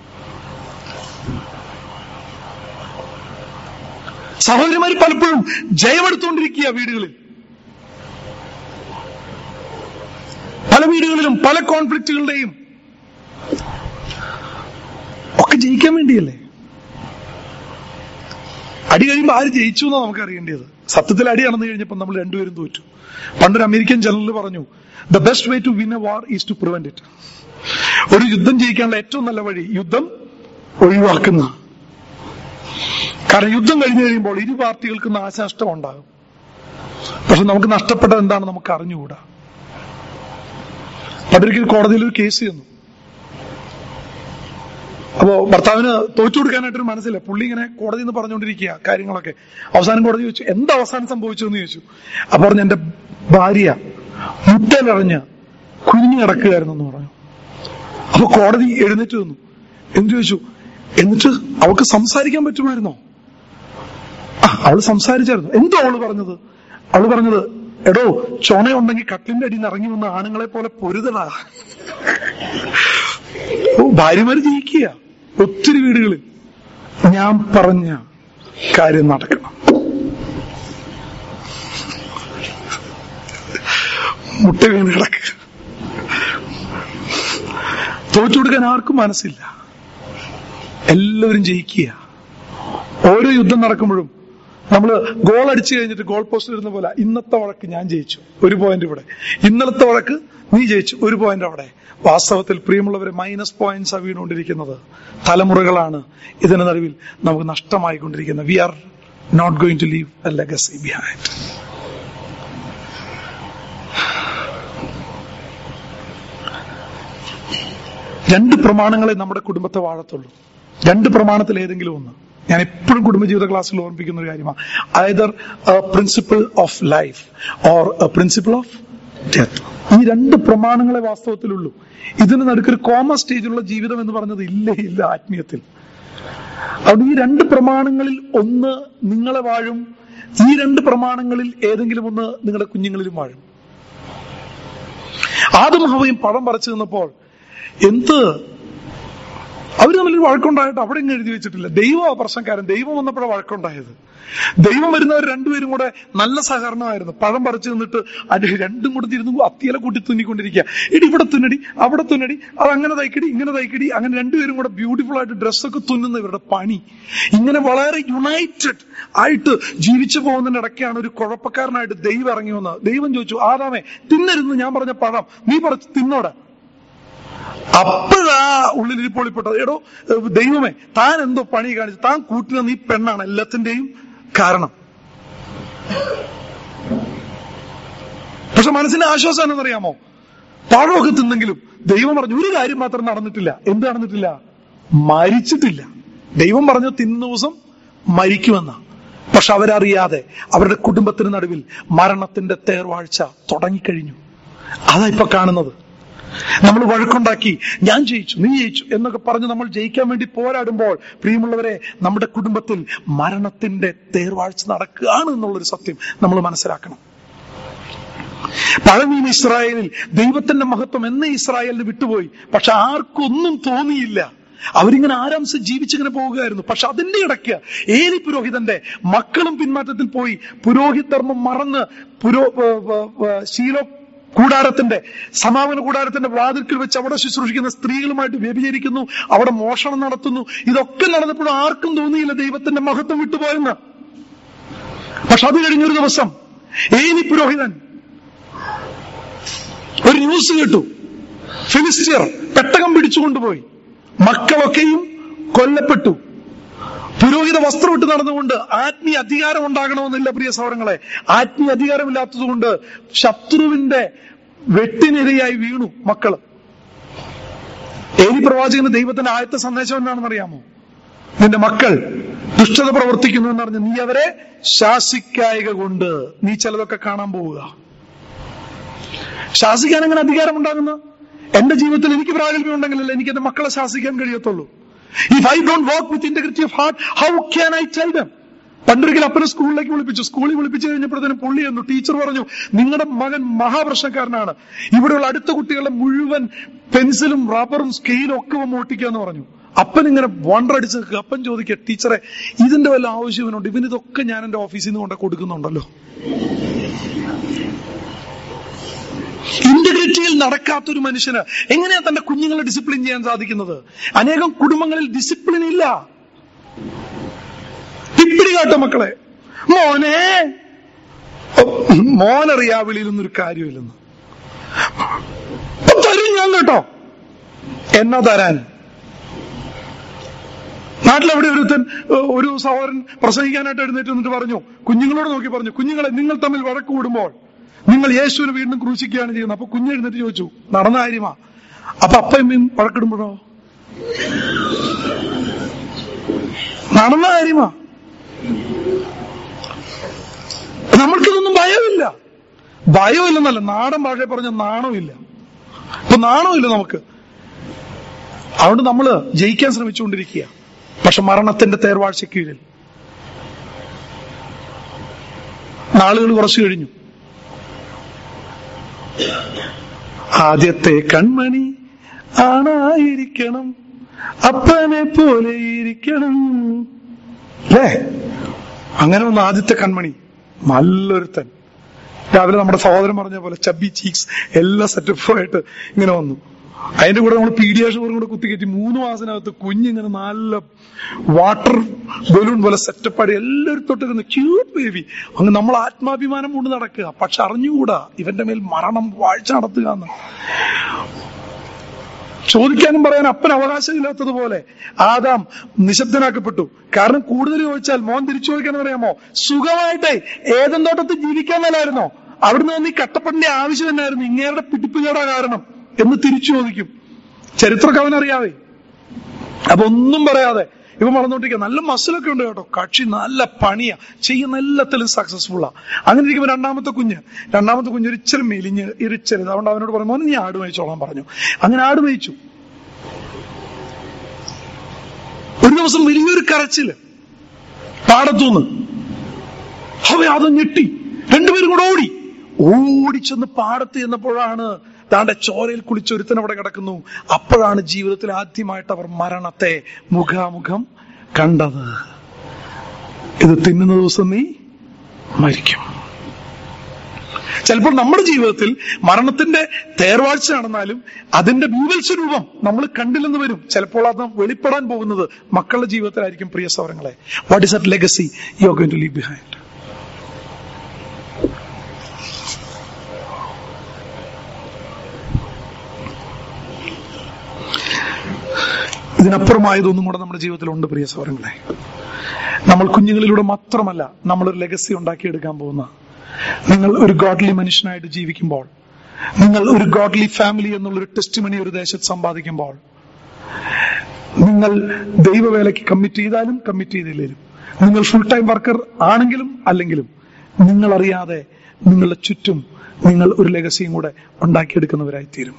A: സഹോദരിമാർ പലപ്പോഴും ജയമെടുത്തുകൊണ്ടിരിക്കുക വീടുകളിൽ. പല വീടുകളിലും പല കോൺഫ്ലിക്റ്റുകളുടെയും ഒക്കെ ജയിക്കാൻ വേണ്ടിയല്ലേ. അടി കഴിയുമ്പോൾ ആര് ജയിച്ചു എന്നാ നമുക്ക് അറിയേണ്ടത്. സത്യത്തിൽ അടി നടന്നു കഴിഞ്ഞപ്പോൾ നമ്മൾ രണ്ടുപേരും തോറ്റു. പണ്ടൊരു അമേരിക്കൻ ജനറൽ പറഞ്ഞു, the best way to win a war is to prevent it. ഒരു യുദ്ധം ജയിക്കാനുള്ള ഏറ്റവും നല്ല വഴി യുദ്ധം ഒഴിവാക്കുന്ന. കാരണം യുദ്ധം കഴിഞ്ഞു കഴിയുമ്പോൾ ഇരു പാർട്ടികൾക്ക് നാശനഷ്ടം ഉണ്ടാകും. പക്ഷെ നമുക്ക് നഷ്ടപ്പെട്ടത് എന്താണ് നമുക്ക് അറിഞ്ഞുകൂടാ. പണ്ടൊരിക്കൽ കോടതിയിൽ ഒരു കേസ് ചെന്നു. അപ്പോ ഭർത്താവിന് തോറ്റു കൊടുക്കാനായിട്ടൊരു മനസ്സില്ല. പുള്ളി ഇങ്ങനെ കോടതി എന്ന് പറഞ്ഞുകൊണ്ടിരിക്കുക കാര്യങ്ങളൊക്കെ. അവസാനം കോടതി ചോദിച്ചു, എന്താ അവസാനം സംഭവിച്ചതെന്ന് ചോദിച്ചു. അപ്പൊ പറഞ്ഞു, എന്റെ ഭാര്യ മുട്ടയിലറിഞ്ഞ് കുഞ്ഞു കിടക്കുകയായിരുന്നു എന്ന് പറഞ്ഞു. അപ്പൊ കോടതി എഴുന്നേറ്റ് നിന്നു. എന്ത് ചോദിച്ചു? എന്നിട്ട് അവൾക്ക് സംസാരിക്കാൻ പറ്റുമായിരുന്നോ? ആ, അവള് സംസാരിച്ചായിരുന്നു. എന്തോ അവള് പറഞ്ഞത്? അവള് പറഞ്ഞത്, എടോ ചൊണയുണ്ടെങ്കിൽ കട്ടിലിന്റെ അടിയിൽ നിന്ന് ഇറങ്ങി വന്ന ആണുങ്ങളെ പോലെ പൊരുതടാ. ഓ, ഭാര്യമാര് ജയിക്കുക ഒത്തിരി വീടുകളിൽ. ഞാൻ പറഞ്ഞ കാര്യം നടക്കണം. മുട്ട വീണ് കിടക്കുക. തോറ്റു കൊടുക്കാൻ ആർക്കും മനസ്സില്ല. എല്ലാവരും ജയിക്കുക. ഓരോ യുദ്ധം നടക്കുമ്പോഴും നമ്മള് ഗോൾ അടിച്ചു കഴിഞ്ഞിട്ട് ഗോൾ പോസ്റ്റിൽ ഇരുന്ന പോലെ, ഇന്നത്തെ വഴക്ക് ഞാൻ ജയിച്ചു, ഒരു പോയിന്റ് ഇവിടെ. ഇന്നലത്തെ വഴക്ക് നീ ജയിച്ചു, ഒരു പോയിന്റ് അവിടെ. വാസ്തവത്തിൽ പ്രിയമുള്ളവരെ, മൈനസ് പോയിന്റ്സ് ആ വീണുകൊണ്ടിരിക്കുന്നത്. തലമുറകളാണ് ഇതിന് നടുവിൽ നമുക്ക് നഷ്ടമായിക്കൊണ്ടിരിക്കുന്നത്. We are not going to leave a legacy behind. രണ്ട് പ്രമാണങ്ങളെ നമ്മുടെ കുടുംബത്തെ വാഴത്തുള്ളൂ. രണ്ട് പ്രമാണത്തിൽ ഏതെങ്കിലും ഒന്ന്. ഞാൻ എപ്പോഴും കുടുംബജീവിത ക്ലാസ്സിൽ ഓർമ്മിപ്പിക്കുന്ന ഒരു കാര്യമാണ്. Either a principle of life or a principle of death. ഈ രണ്ട് പ്രമാണങ്ങളെ വാസ്തവത്തിലുള്ളൂ. ഇതിന് നടുക്കൊരു കോമ സ്റ്റേജിലുള്ള ജീവിതം എന്ന് പറഞ്ഞത് ഇല്ലേ ഇല്ല ആത്മീയത്തിൽ. അതുകൊണ്ട് ഈ രണ്ട് പ്രമാണങ്ങളിൽ ഒന്ന് നിങ്ങളെ വാഴും, ഈ രണ്ട് പ്രമാണങ്ങളിൽ ഏതെങ്കിലും ഒന്ന് നിങ്ങളുടെ കുഞ്ഞുങ്ങളിലും വാഴും. ആദം ഹവ്വയും പഴം പറിച്ചു നിന്നപ്പോൾ എന്ത് അവര് തമ്മിലൊരു വഴക്കുണ്ടായിട്ട് അവിടെ ഇങ്ങനെ എഴുതി വെച്ചിട്ടില്ല. ദൈവം ആ പ്രശ്നക്കാരൻ. ദൈവം വന്നപ്പോഴാണ് വഴക്കുണ്ടായത്. ദൈവം വരുന്നവർ രണ്ടുപേരും കൂടെ നല്ല സഹകരണമായിരുന്നു. പഴം പറിച്ചു നിന്നിട്ട് അത് രണ്ടും കൂടെ തിരുന്നു അത്തിയില കൂട്ടി തുന്നിക്കൊണ്ടിരിക്കുക. ഇടി ഇവിടെ തുന്നടി, അവിടെ തുന്നടി, അത് അങ്ങനെ തയ്ക്കടി, ഇങ്ങനെ തയ്ക്കടി, അങ്ങനെ രണ്ടുപേരും കൂടെ ബ്യൂട്ടിഫുൾ ആയിട്ട് ഡ്രസ്സൊക്കെ തുന്നുന്ന ഇവരുടെ പണി. ഇങ്ങനെ വളരെ യുണൈറ്റഡ് ആയിട്ട് ജീവിച്ചു പോകുന്നതിന്റെ ഇടയ്ക്കാണ് ഒരു കുഴപ്പക്കാരനായിട്ട് ദൈവം ഇറങ്ങി വന്നത്. ദൈവം ചോദിച്ചു, ആദാമേ തിന്നരുന്ന് ഞാൻ പറഞ്ഞ പഴം നീ പറിച്ച് തിന്നോടെ. അപ്പോഴാ ഉള്ളിൽ പൊളിപ്പെട്ടത്, എടോ ദൈവമേ താൻ എന്തോ പണി കാണിച്ചു, താൻ കൂട്ടുന്ന നീ പെണ്ണാണ് എല്ലാത്തിന്റെയും കാരണം. പക്ഷെ മനസ്സിന്റെ ആശ്വാസം എന്നറിയാമോ? പഴമൊക്കെ തിന്നെങ്കിലും ദൈവം പറഞ്ഞു ഒരു കാര്യം മാത്രം നടന്നിട്ടില്ല. എന്ത് നടന്നിട്ടില്ല? മരിച്ചിട്ടില്ല. ദൈവം പറഞ്ഞു തിന്ന ദിവസം മരിക്കുമെന്ന. പക്ഷെ അവരറിയാതെ അവരുടെ കുടുംബത്തിന് നടുവിൽ മരണത്തിന്റെ തേർവാഴ്ച തുടങ്ങിക്കഴിഞ്ഞു. അതാ ഇപ്പൊ കാണുന്നത്. നമ്മൾ വഴക്കുണ്ടാക്കി ഞാൻ ജയിച്ചു നീ ജയിച്ചു എന്നൊക്കെ പറഞ്ഞ് നമ്മൾ ജയിക്കാൻ വേണ്ടി പോരാടുമ്പോൾ പ്രിയമുള്ളവരെ, നമ്മുടെ കുടുംബത്തിൽ മരണത്തിന്റെ തേർവാഴ്ച നടക്കുകയാണ് എന്നുള്ളൊരു സത്യം നമ്മൾ മനസ്സിലാക്കണം. പഴമീൻ ഇസ്രായേലിൽ ദൈവത്തിന്റെ മഹത്വം എന്ന ഇസ്രായേലിന് വിട്ടുപോയി. പക്ഷെ ആർക്കൊന്നും തോന്നിയില്ല. അവരിങ്ങനെ ആരാംശം ജീവിച്ചിങ്ങനെ പോവുകയായിരുന്നു. പക്ഷെ അതിന്റെ ഇടയ്ക്ക് ഏലി പുരോഹിതന്റെ മക്കളും പിന്മാറ്റത്തിൽ പോയി. പുരോഹിതർമ്മം മറന്ന് പുരോ ശീലോ കൂടാരത്തിന്റെ സമാപന കൂടാരത്തിന്റെ വാതിൽക്കൽ വെച്ച് അവിടെ ശുശ്രൂഷിക്കുന്ന സ്ത്രീകളുമായിട്ട് വ്യഭിചരിക്കുന്നു, അവിടെ മോഷണം നടത്തുന്നു. ഇതൊക്കെ നടന്നപ്പോഴും ആർക്കും തോന്നിയില്ല ദൈവത്തിന്റെ മഹത്വം വിട്ടുപോയെന്ന്. പക്ഷെ അത് കഴിഞ്ഞൊരു ദിവസം ഏലി പുരോഹിതൻ ഒരു ന്യൂസ് കേട്ടു. ഫിലിസ്ത്യർ പെട്ടകം പിടിച്ചുകൊണ്ടുപോയി, മക്കളൊക്കെയും കൊല്ലപ്പെട്ടു. പുരോഹിത വസ്ത്രം ഇട്ട് നടന്നുകൊണ്ട് ആത്മീയ അധികാരം ഉണ്ടാകണമെന്നില്ല പ്രിയ സഹോദരങ്ങളെ. ആത്മീയ അധികാരമില്ലാത്തതുകൊണ്ട് ശത്രുവിന്റെ വെട്ടിനിരയായി വീണു മക്കള്. ഏലി പ്രവാചകന് ദൈവത്തിന്റെ ആദ്യത്തെ സന്ദേശം എന്താണെന്ന് അറിയാമോ? നിന്റെ മക്കൾ ദുഷ്ടത പ്രവർത്തിക്കുന്നു എന്നറിഞ്ഞ് നീ അവരെ ശാസിക്കായിക കൊണ്ട് നീ ചിലതൊക്കെ കാണാൻ പോവുക. ശാസിക്കാൻ എങ്ങനെ അധികാരം ഉണ്ടാകുന്ന? എന്റെ ജീവിതത്തിൽ എനിക്ക് പ്രാഗൽഭ്യം ഉണ്ടെങ്കിലല്ല എനിക്ക് എന്റെ മക്കളെ ശാസിക്കാൻ കഴിയത്തുള്ളൂ. If I don't walk with integrity of heart, how can I tell them? പണ്ടൊരിക്കൽ അപ്പനെ സ്കൂളിലേക്ക് വിളിപ്പിച്ചു. സ്കൂളിൽ വിളിപ്പിച്ചു കഴിഞ്ഞപ്പോഴത്തേനും പുള്ളി എന്നു ടീച്ചർ പറഞ്ഞു, നിങ്ങളുടെ മകൻ മഹാപ്രശ്നക്കാരനാണ്, ഇവിടെയുള്ള അടുത്ത കുട്ടികളെ മുഴുവൻ പെൻസിലും റബ്ബറും സ്കെയിലും ഒക്കെ വന്ന് ഓട്ടിക്കാന്ന് പറഞ്ഞു. അപ്പൻ ഇങ്ങനെ വണ്ടടിച്ച് നിൽക്കുക. അപ്പൻ ചോദിക്കുക, ടീച്ചറെ ഇതിന്റെ വല്ല ആവശ്യമുണ്ട്? ഇവനിതൊക്കെ ഞാൻ എന്റെ ഓഫീസിൽ നിന്ന് കൊണ്ട് കൊടുക്കുന്നുണ്ടല്ലോ. ഇന്റഗ്രിറ്റിയിൽ നടക്കാത്തൊരു മനുഷ്യന് എങ്ങനെയാ തന്റെ കുഞ്ഞുങ്ങളെ ഡിസിപ്ലിൻ ചെയ്യാൻ സാധിക്കുന്നത്? അനേകം കുടുംബങ്ങളിൽ ഡിസിപ്ലിൻ ഇല്ല. തിപ്പിടി കാട്ട മക്കളെ, മോനെ മോനറിയാ വിളിയിലൊന്നൊരു കാര്യമില്ലെന്ന്. തരും ഞാൻ കേട്ടോ. എന്നാ തരാൻ? നാട്ടിലെവിടെ ഒരുത്തൻ ഒരു സഹോദരൻ പ്രസംഗിക്കാനായിട്ട് എഴുന്നേറ്റ് വന്നിട്ട് പറഞ്ഞു, കുഞ്ഞുങ്ങളോട് നോക്കി പറഞ്ഞു, കുഞ്ഞുങ്ങളെ നിങ്ങൾ തമ്മിൽ വഴക്ക് കൂടുമ്പോൾ നിങ്ങൾ യേശുവിനെ വീണ്ടും ക്രൂശിക്കുകയാണ് ചെയ്യുന്നത്. അപ്പൊ കുഞ്ഞെഴുന്നേറ്റ് ചോദിച്ചു, നടന്ന കാര്യമാ. അപ്പൊ അപ്പയും വഴക്കിടുമ്പോഴോ? നടന്ന കാര്യമാ. നമ്മൾക്കിതൊന്നും ഭയമില്ല. ഭയമില്ലെന്നല്ല, നാടൻ ഭാഷയെ പറഞ്ഞ നാണമില്ല. ഇപ്പൊ നാണമില്ല നമുക്ക്. അതുകൊണ്ട് നമ്മള് ജയിക്കാൻ ശ്രമിച്ചുകൊണ്ടിരിക്കുക. പക്ഷെ മരണത്തിന്റെ തേർവാഴ്ച കീഴിൽ നാളുകൾ കുറച്ചു കഴിഞ്ഞു. ആദ്യത്തെ കൺമണി ആണായിരിക്കണം, അപ്പനെ പോലെ ഇരിക്കണം അല്ലേ? അങ്ങനെ ഒന്ന് ആദ്യത്തെ കൺമണി നല്ലൊരുത്തൻ. രാവിലെ നമ്മുടെ സഹോദരൻ പറഞ്ഞ പോലെ ചബ്ബി ചീക്സ് എല്ലാ സെറ്റപ്പുമായിട്ട് ഇങ്ങനെ വന്നു. അതിന്റെ കൂടെ നമ്മൾ പീഡിയാഷും കൂടെ കുത്തിക്കയറ്റി മൂന്ന് മാസത്തിനകത്ത് കുഞ്ഞിങ്ങനെ നല്ല വാട്ടർ ബലൂൺ പോലെ സെറ്റപ്പാടി എല്ലാവരും തൊട്ടിരുന്ന് ക്യൂട്ട് ബേബി. അങ്ങ് നമ്മൾ ആത്മാഭിമാനം കൊണ്ട് നടക്കുക. പക്ഷെ അറിഞ്ഞുകൂടാ ഇവന്റെ മേൽ മരണം വാഴ്ച നടത്തുക എന്ന്. ചോദിക്കാനും പറയാൻ അപ്പൻ അവകാശമില്ലാത്തതുപോലെ ആദാം നിശബ്ദനാക്കപ്പെട്ടു. കാരണം കൂടുതൽ ചോദിച്ചാൽ മോൻ തിരിച്ചു ചോദിക്കാന്ന് പറയാമോ? സുഖമായിട്ടേ ഏതൻ തോട്ടത്തിൽ ജീവിക്കാൻ മേലായിരുന്നോ? അവിടുന്ന് വന്ന് ഈ കട്ടപ്പന്റെ ആവശ്യം എന്നായിരുന്നു? ഇങ്ങേരുടെ പിടിപ്പുകേടാ കാരണം എന്ന് തിരിച്ചു ചോദിക്കും. ചരിത്രമൊക്കെ അവനറിയാവേ. അപ്പൊ ഒന്നും പറയാതെ ഇവ വളർന്നോണ്ടിരിക്കുക, നല്ല മസിലൊക്കെ ഉണ്ട് കേട്ടോ, കക്ഷി നല്ല പണിയാ, ചെയ്യുന്ന എല്ലാത്തിലും സക്സസ്ഫുള്ളാ. അങ്ങനെ ഇരിക്കുമ്പോൾ രണ്ടാമത്തെ കുഞ്ഞ് രണ്ടാമത്തെ കുഞ്ഞ് ഒരിച്ചിരി മെലിഞ്ഞ് ഇരിച്ചരുത്. അതുകൊണ്ട് അവനോട് പറഞ്ഞു, നീ ആട് മേയിച്ചോളാൻ പറഞ്ഞു. അങ്ങനെ ആട് മേയിച്ചു. ഒരു ദിവസം വലിയൊരു കരച്ചില് പാടത്തൂന്ന്. അവ അത് ഞെട്ടി, രണ്ടുപേരും കൂടെ ഓടി ഓടിച്ചെന്ന് പാടത്ത് ചെന്നപ്പോഴാണ് താണ്ടെ ചോരയിൽ കുളിച്ചൊരുത്തൻ അവിടെ കിടക്കുന്നു. അപ്പോഴാണ് ജീവിതത്തിൽ ആദ്യമായിട്ട് അവർ മരണത്തെ മുഖാമുഖം കണ്ടത്. ഇത് തിന്നുന്ന ദിവസം നീ മരിക്കും. ചിലപ്പോൾ നമ്മുടെ ജീവിതത്തിൽ മരണത്തിന്റെ തേർവാഴ്ച നടന്നാലും അതിന്റെ ബീവത്സ്വരൂപം നമ്മൾ കണ്ടില്ലെന്ന് വരും. ചിലപ്പോൾ അത് വെളിപ്പെടാൻ പോകുന്നത് മക്കളുടെ ജീവിതത്തിലായിരിക്കും. പ്രിയ സഹോദരങ്ങളെ, what is that legacy you are going to leave behind? ഇതിനപ്പുറമായതൊന്നും കൂടെ നമ്മുടെ ജീവിതത്തിലുണ്ട് പ്രിയ സഹോദരങ്ങളെ. നമ്മൾ കുഞ്ഞുങ്ങളിലൂടെ മാത്രമല്ല നമ്മളൊരു ലെഗസി ഉണ്ടാക്കിയെടുക്കാൻ പോകുന്ന. നിങ്ങൾ ഒരു ഗോഡ്ലി മനുഷ്യനായിട്ട് ജീവിക്കുമ്പോൾ, നിങ്ങൾ ഒരു ഗോഡ്ലി ഫാമിലി എന്നുള്ളൊരു ടെസ്റ്റിമണി ഒരു ദേശത്ത് സമ്പാദിക്കുമ്പോൾ, നിങ്ങൾ ദൈവവേലയ്ക്ക് കമ്മിറ്റ് ചെയ്താലും കമ്മിറ്റ് ചെയ്തില്ലേലും, നിങ്ങൾ ഫുൾ ടൈം വർക്കർ ആണെങ്കിലും അല്ലെങ്കിലും, നിങ്ങൾ അറിയാതെ നിങ്ങളുടെ ചുറ്റും നിങ്ങൾ ഒരു ലെഗസിയും കൂടെ ഉണ്ടാക്കിയെടുക്കുന്നവരായിത്തീരും.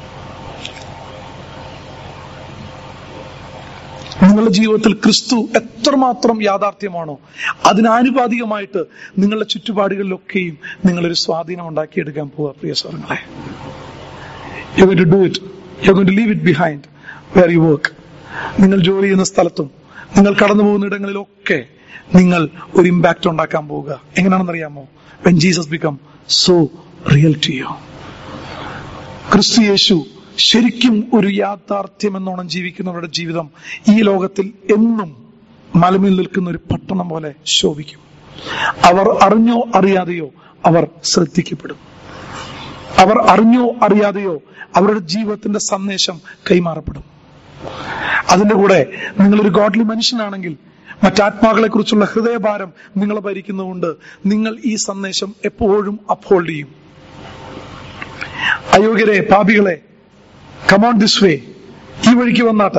A: നിങ്ങളുടെ ജീവിതത്തിൽ ക്രിസ്തു എത്രമാത്രം യാഥാർത്ഥ്യമാണോ അതിനാനുപാതികമായിട്ട് നിങ്ങളുടെ ചുറ്റുപാടുകളിലൊക്കെയും നിങ്ങളൊരു സ്വാധീനം ഉണ്ടാക്കിയെടുക്കാൻ പോവുക പ്രിയ സഹോദരങ്ങളെ. You going to do it, you going to leave it behind where you work. നിങ്ങൾ ജോലി ചെയ്യുന്ന സ്ഥലത്തും നിങ്ങൾ കടന്നു പോകുന്ന ഇടങ്ങളിലൊക്കെ നിങ്ങൾ ഒരു ഇമ്പാക്ട് ഉണ്ടാക്കാൻ പോവുക. എങ്ങനെയാണെന്നറിയാമോ? when Jesus become so real to you. ക്രിസ്തു യേശു ശരിക്കും ഒരു യാഥാർത്ഥ്യം എന്നോണം ജീവിക്കുന്നവരുടെ ജീവിതം ഈ ലോകത്തിൽ എന്നും മലമിൽ നിൽക്കുന്ന ഒരു പട്ടണം പോലെ ശോഭിക്കും. അവർ അറിഞ്ഞോ അറിയാതെയോ അവർ ശ്രദ്ധിക്കപ്പെടും. അവർ അറിഞ്ഞോ അറിയാതെയോ അവരുടെ ജീവിതത്തിന്റെ സന്ദേശം കൈമാറപ്പെടും. അതിന്റെ കൂടെ നിങ്ങളൊരു ഗോഡ്ലി മനുഷ്യനാണെങ്കിൽ മറ്റാത്മാക്കളെ കുറിച്ചുള്ള ഹൃദയഭാരം നിങ്ങളെ ഭരിക്കുന്നതുകൊണ്ട് നിങ്ങൾ ഈ സന്ദേശം എപ്പോഴും അപ്ഹോൾഡ് ചെയ്യും. അയോഗ്യരെ, പാപികളെ, come on this way, ഈ വഴിക്ക് വന്നാട്ട്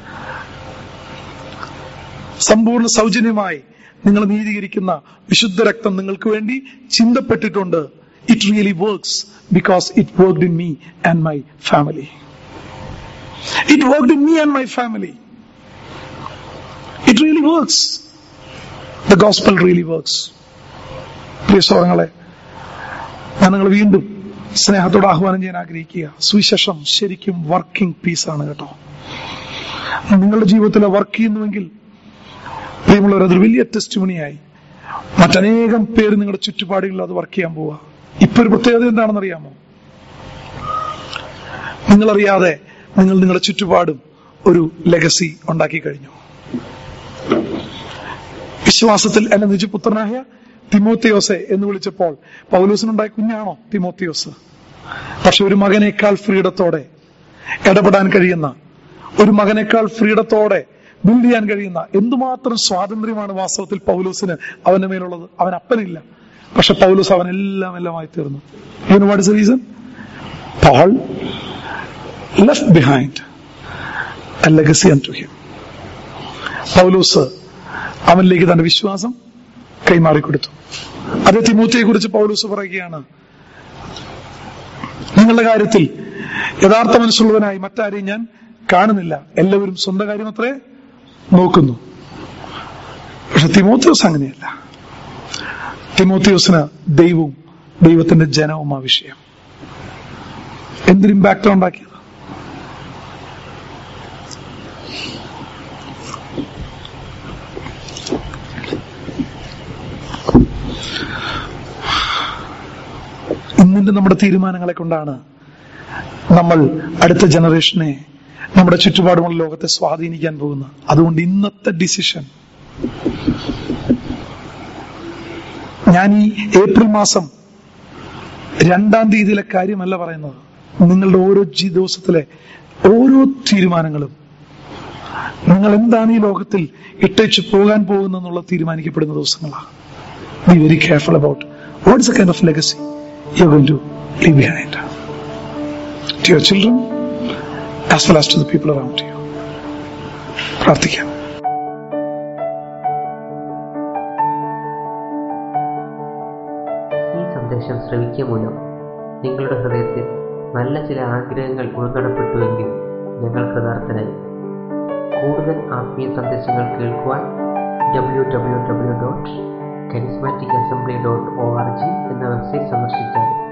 A: സമ്പൂർണ്ണ സൗജന്യമായി നിങ്ങൾ നീതീകരിക്കുന്ന വിശുദ്ധ രക്തം നിങ്ങൾക്ക് വേണ്ടി ചിന്തപ്പെട്ടിട്ടുണ്ട്. It really works because it worked in me and my family. It worked in me and my family. It really works. The gospel really works. പ്രിയ സഹോദരങ്ങളെ, ഞാൻ നിങ്ങൾ വീണ്ടും സ്നേഹത്തോടെ ആഹ്വാനം ചെയ്യാൻ ആഗ്രഹിക്കുക. സുവിശേഷം ശരിക്കും വർക്കിംഗ് പീസാണ് കേട്ടോ. നിങ്ങളുടെ ജീവിതത്തിൽ വർക്ക് ചെയ്യുന്നുവെങ്കിൽ പ്രിയമുള്ളവർ, അതൊരു വലിയ ടെസ്റ്റിമണിയായി മറ്റനേകം പേര് നിങ്ങളുടെ ചുറ്റുപാടുകളിൽ അത് വർക്ക് ചെയ്യാൻ പോവുക. ഇപ്പൊ ഒരു പ്രത്യേകത എന്താണെന്ന് അറിയാമോ? നിങ്ങളറിയാതെ നിങ്ങൾ നിങ്ങളുടെ ചുറ്റുപാടും ഒരു ലെഗസി ഉണ്ടാക്കി കഴിഞ്ഞു. വിശ്വാസത്തിൽ എന്നെ നിജപുത്രനായ തിമോത്തിയോസെ എന്ന് വിളിച്ചപ്പോൾ പൗലോസിനുണ്ടായ കുഞ്ഞാണോ തിമോത്തിയോസ്? പക്ഷെ ഒരു മകനേക്കാൾ ഫ്രീഡത്തോടെ ഇടപെടാൻ കഴിയുന്ന, ഒരു മകനേക്കാൾ ഫ്രീഡത്തോടെ ബിൽഡ് ചെയ്യാൻ കഴിയുന്ന എന്തുമാത്രം സ്വാതന്ത്ര്യമാണ് വാസ്തവത്തിൽ പൗലോസിന് അവന്റെ മേലുള്ളത്. അവൻ അപ്പനില്ല, പക്ഷെ പൗലോസ് അവനെല്ലാം എല്ലാമായി തീർന്നു. You know what is the reason? Paul left behind a legacy unto him. പൗലോസ് അവനിലേക്ക് തന്റെ വിശ്വാസം കൈമാറിക്കൊടുത്തു. അതേ തിമോത്തിയെ കുറിച്ച് പൗലോസ് പറയുകയാണ്, നിങ്ങളുടെ കാര്യത്തിൽ യഥാർത്ഥ മനസ്സുള്ളവനായി മറ്റാരെയും ഞാൻ കാണുന്നില്ല, എല്ലാവരും സ്വന്തം കാര്യം അത്രേ നോക്കുന്നു. പക്ഷെ തിമോത്തിയോസ് അങ്ങനെയല്ല. തിമോത്തിയോസിന് ദൈവവും ദൈവത്തിന്റെ ജനവും ആ വിഷയം. എന്തൊരു ഇമ്പാക്റ്റ് ഉണ്ടാക്കിയത്. ഇന്നിന്റെ നമ്മുടെ തീരുമാനങ്ങളെ കൊണ്ടാണ് നമ്മൾ അടുത്ത ജനറേഷനെ, നമ്മുടെ ചുറ്റുപാടുമുള്ള ലോകത്തെ സ്വാധീനിക്കാൻ പോകുന്നത്. അതുകൊണ്ട് ഇന്നത്തെ ഡിസിഷൻ, ഞാൻ ഈ ഏപ്രിൽ മാസം രണ്ടാം തീയതിയിലെ കാര്യമല്ല പറയുന്നത്, നിങ്ങളുടെ ഓരോ ദിവസത്തിലെ ഓരോ തീരുമാനങ്ങളും നിങ്ങൾ എന്താണ് ഈ ലോകത്തിൽ ഇട്ടേച്ച് പോകാൻ പോകുന്നെന്നുള്ള തീരുമാനിക്കപ്പെടുന്ന ദിവസങ്ങളാണ്. Be very careful about what is the kind of legacy you're going to leave behind to your children as well as to the people around you. പ്രാർത്ഥിക്കാം.
B: ശ്രവിക്കുക മൂലം നിങ്ങളുടെ ഹൃദയത്തിൽ നല്ല ചില ആഗ്രഹങ്ങൾ ഉൾനടപ്പെട്ടുവെങ്കിൽ ഞങ്ങൾ കൃതാർത്ഥരായി. കൂടുതൽ ആത്മീയ സന്ദേശങ്ങൾ കേൾക്കുവാൻ W W W dot charismatic assembly dot O R G എന്ന വെബ്സൈറ്റ് സന്ദർശിച്ചാൽ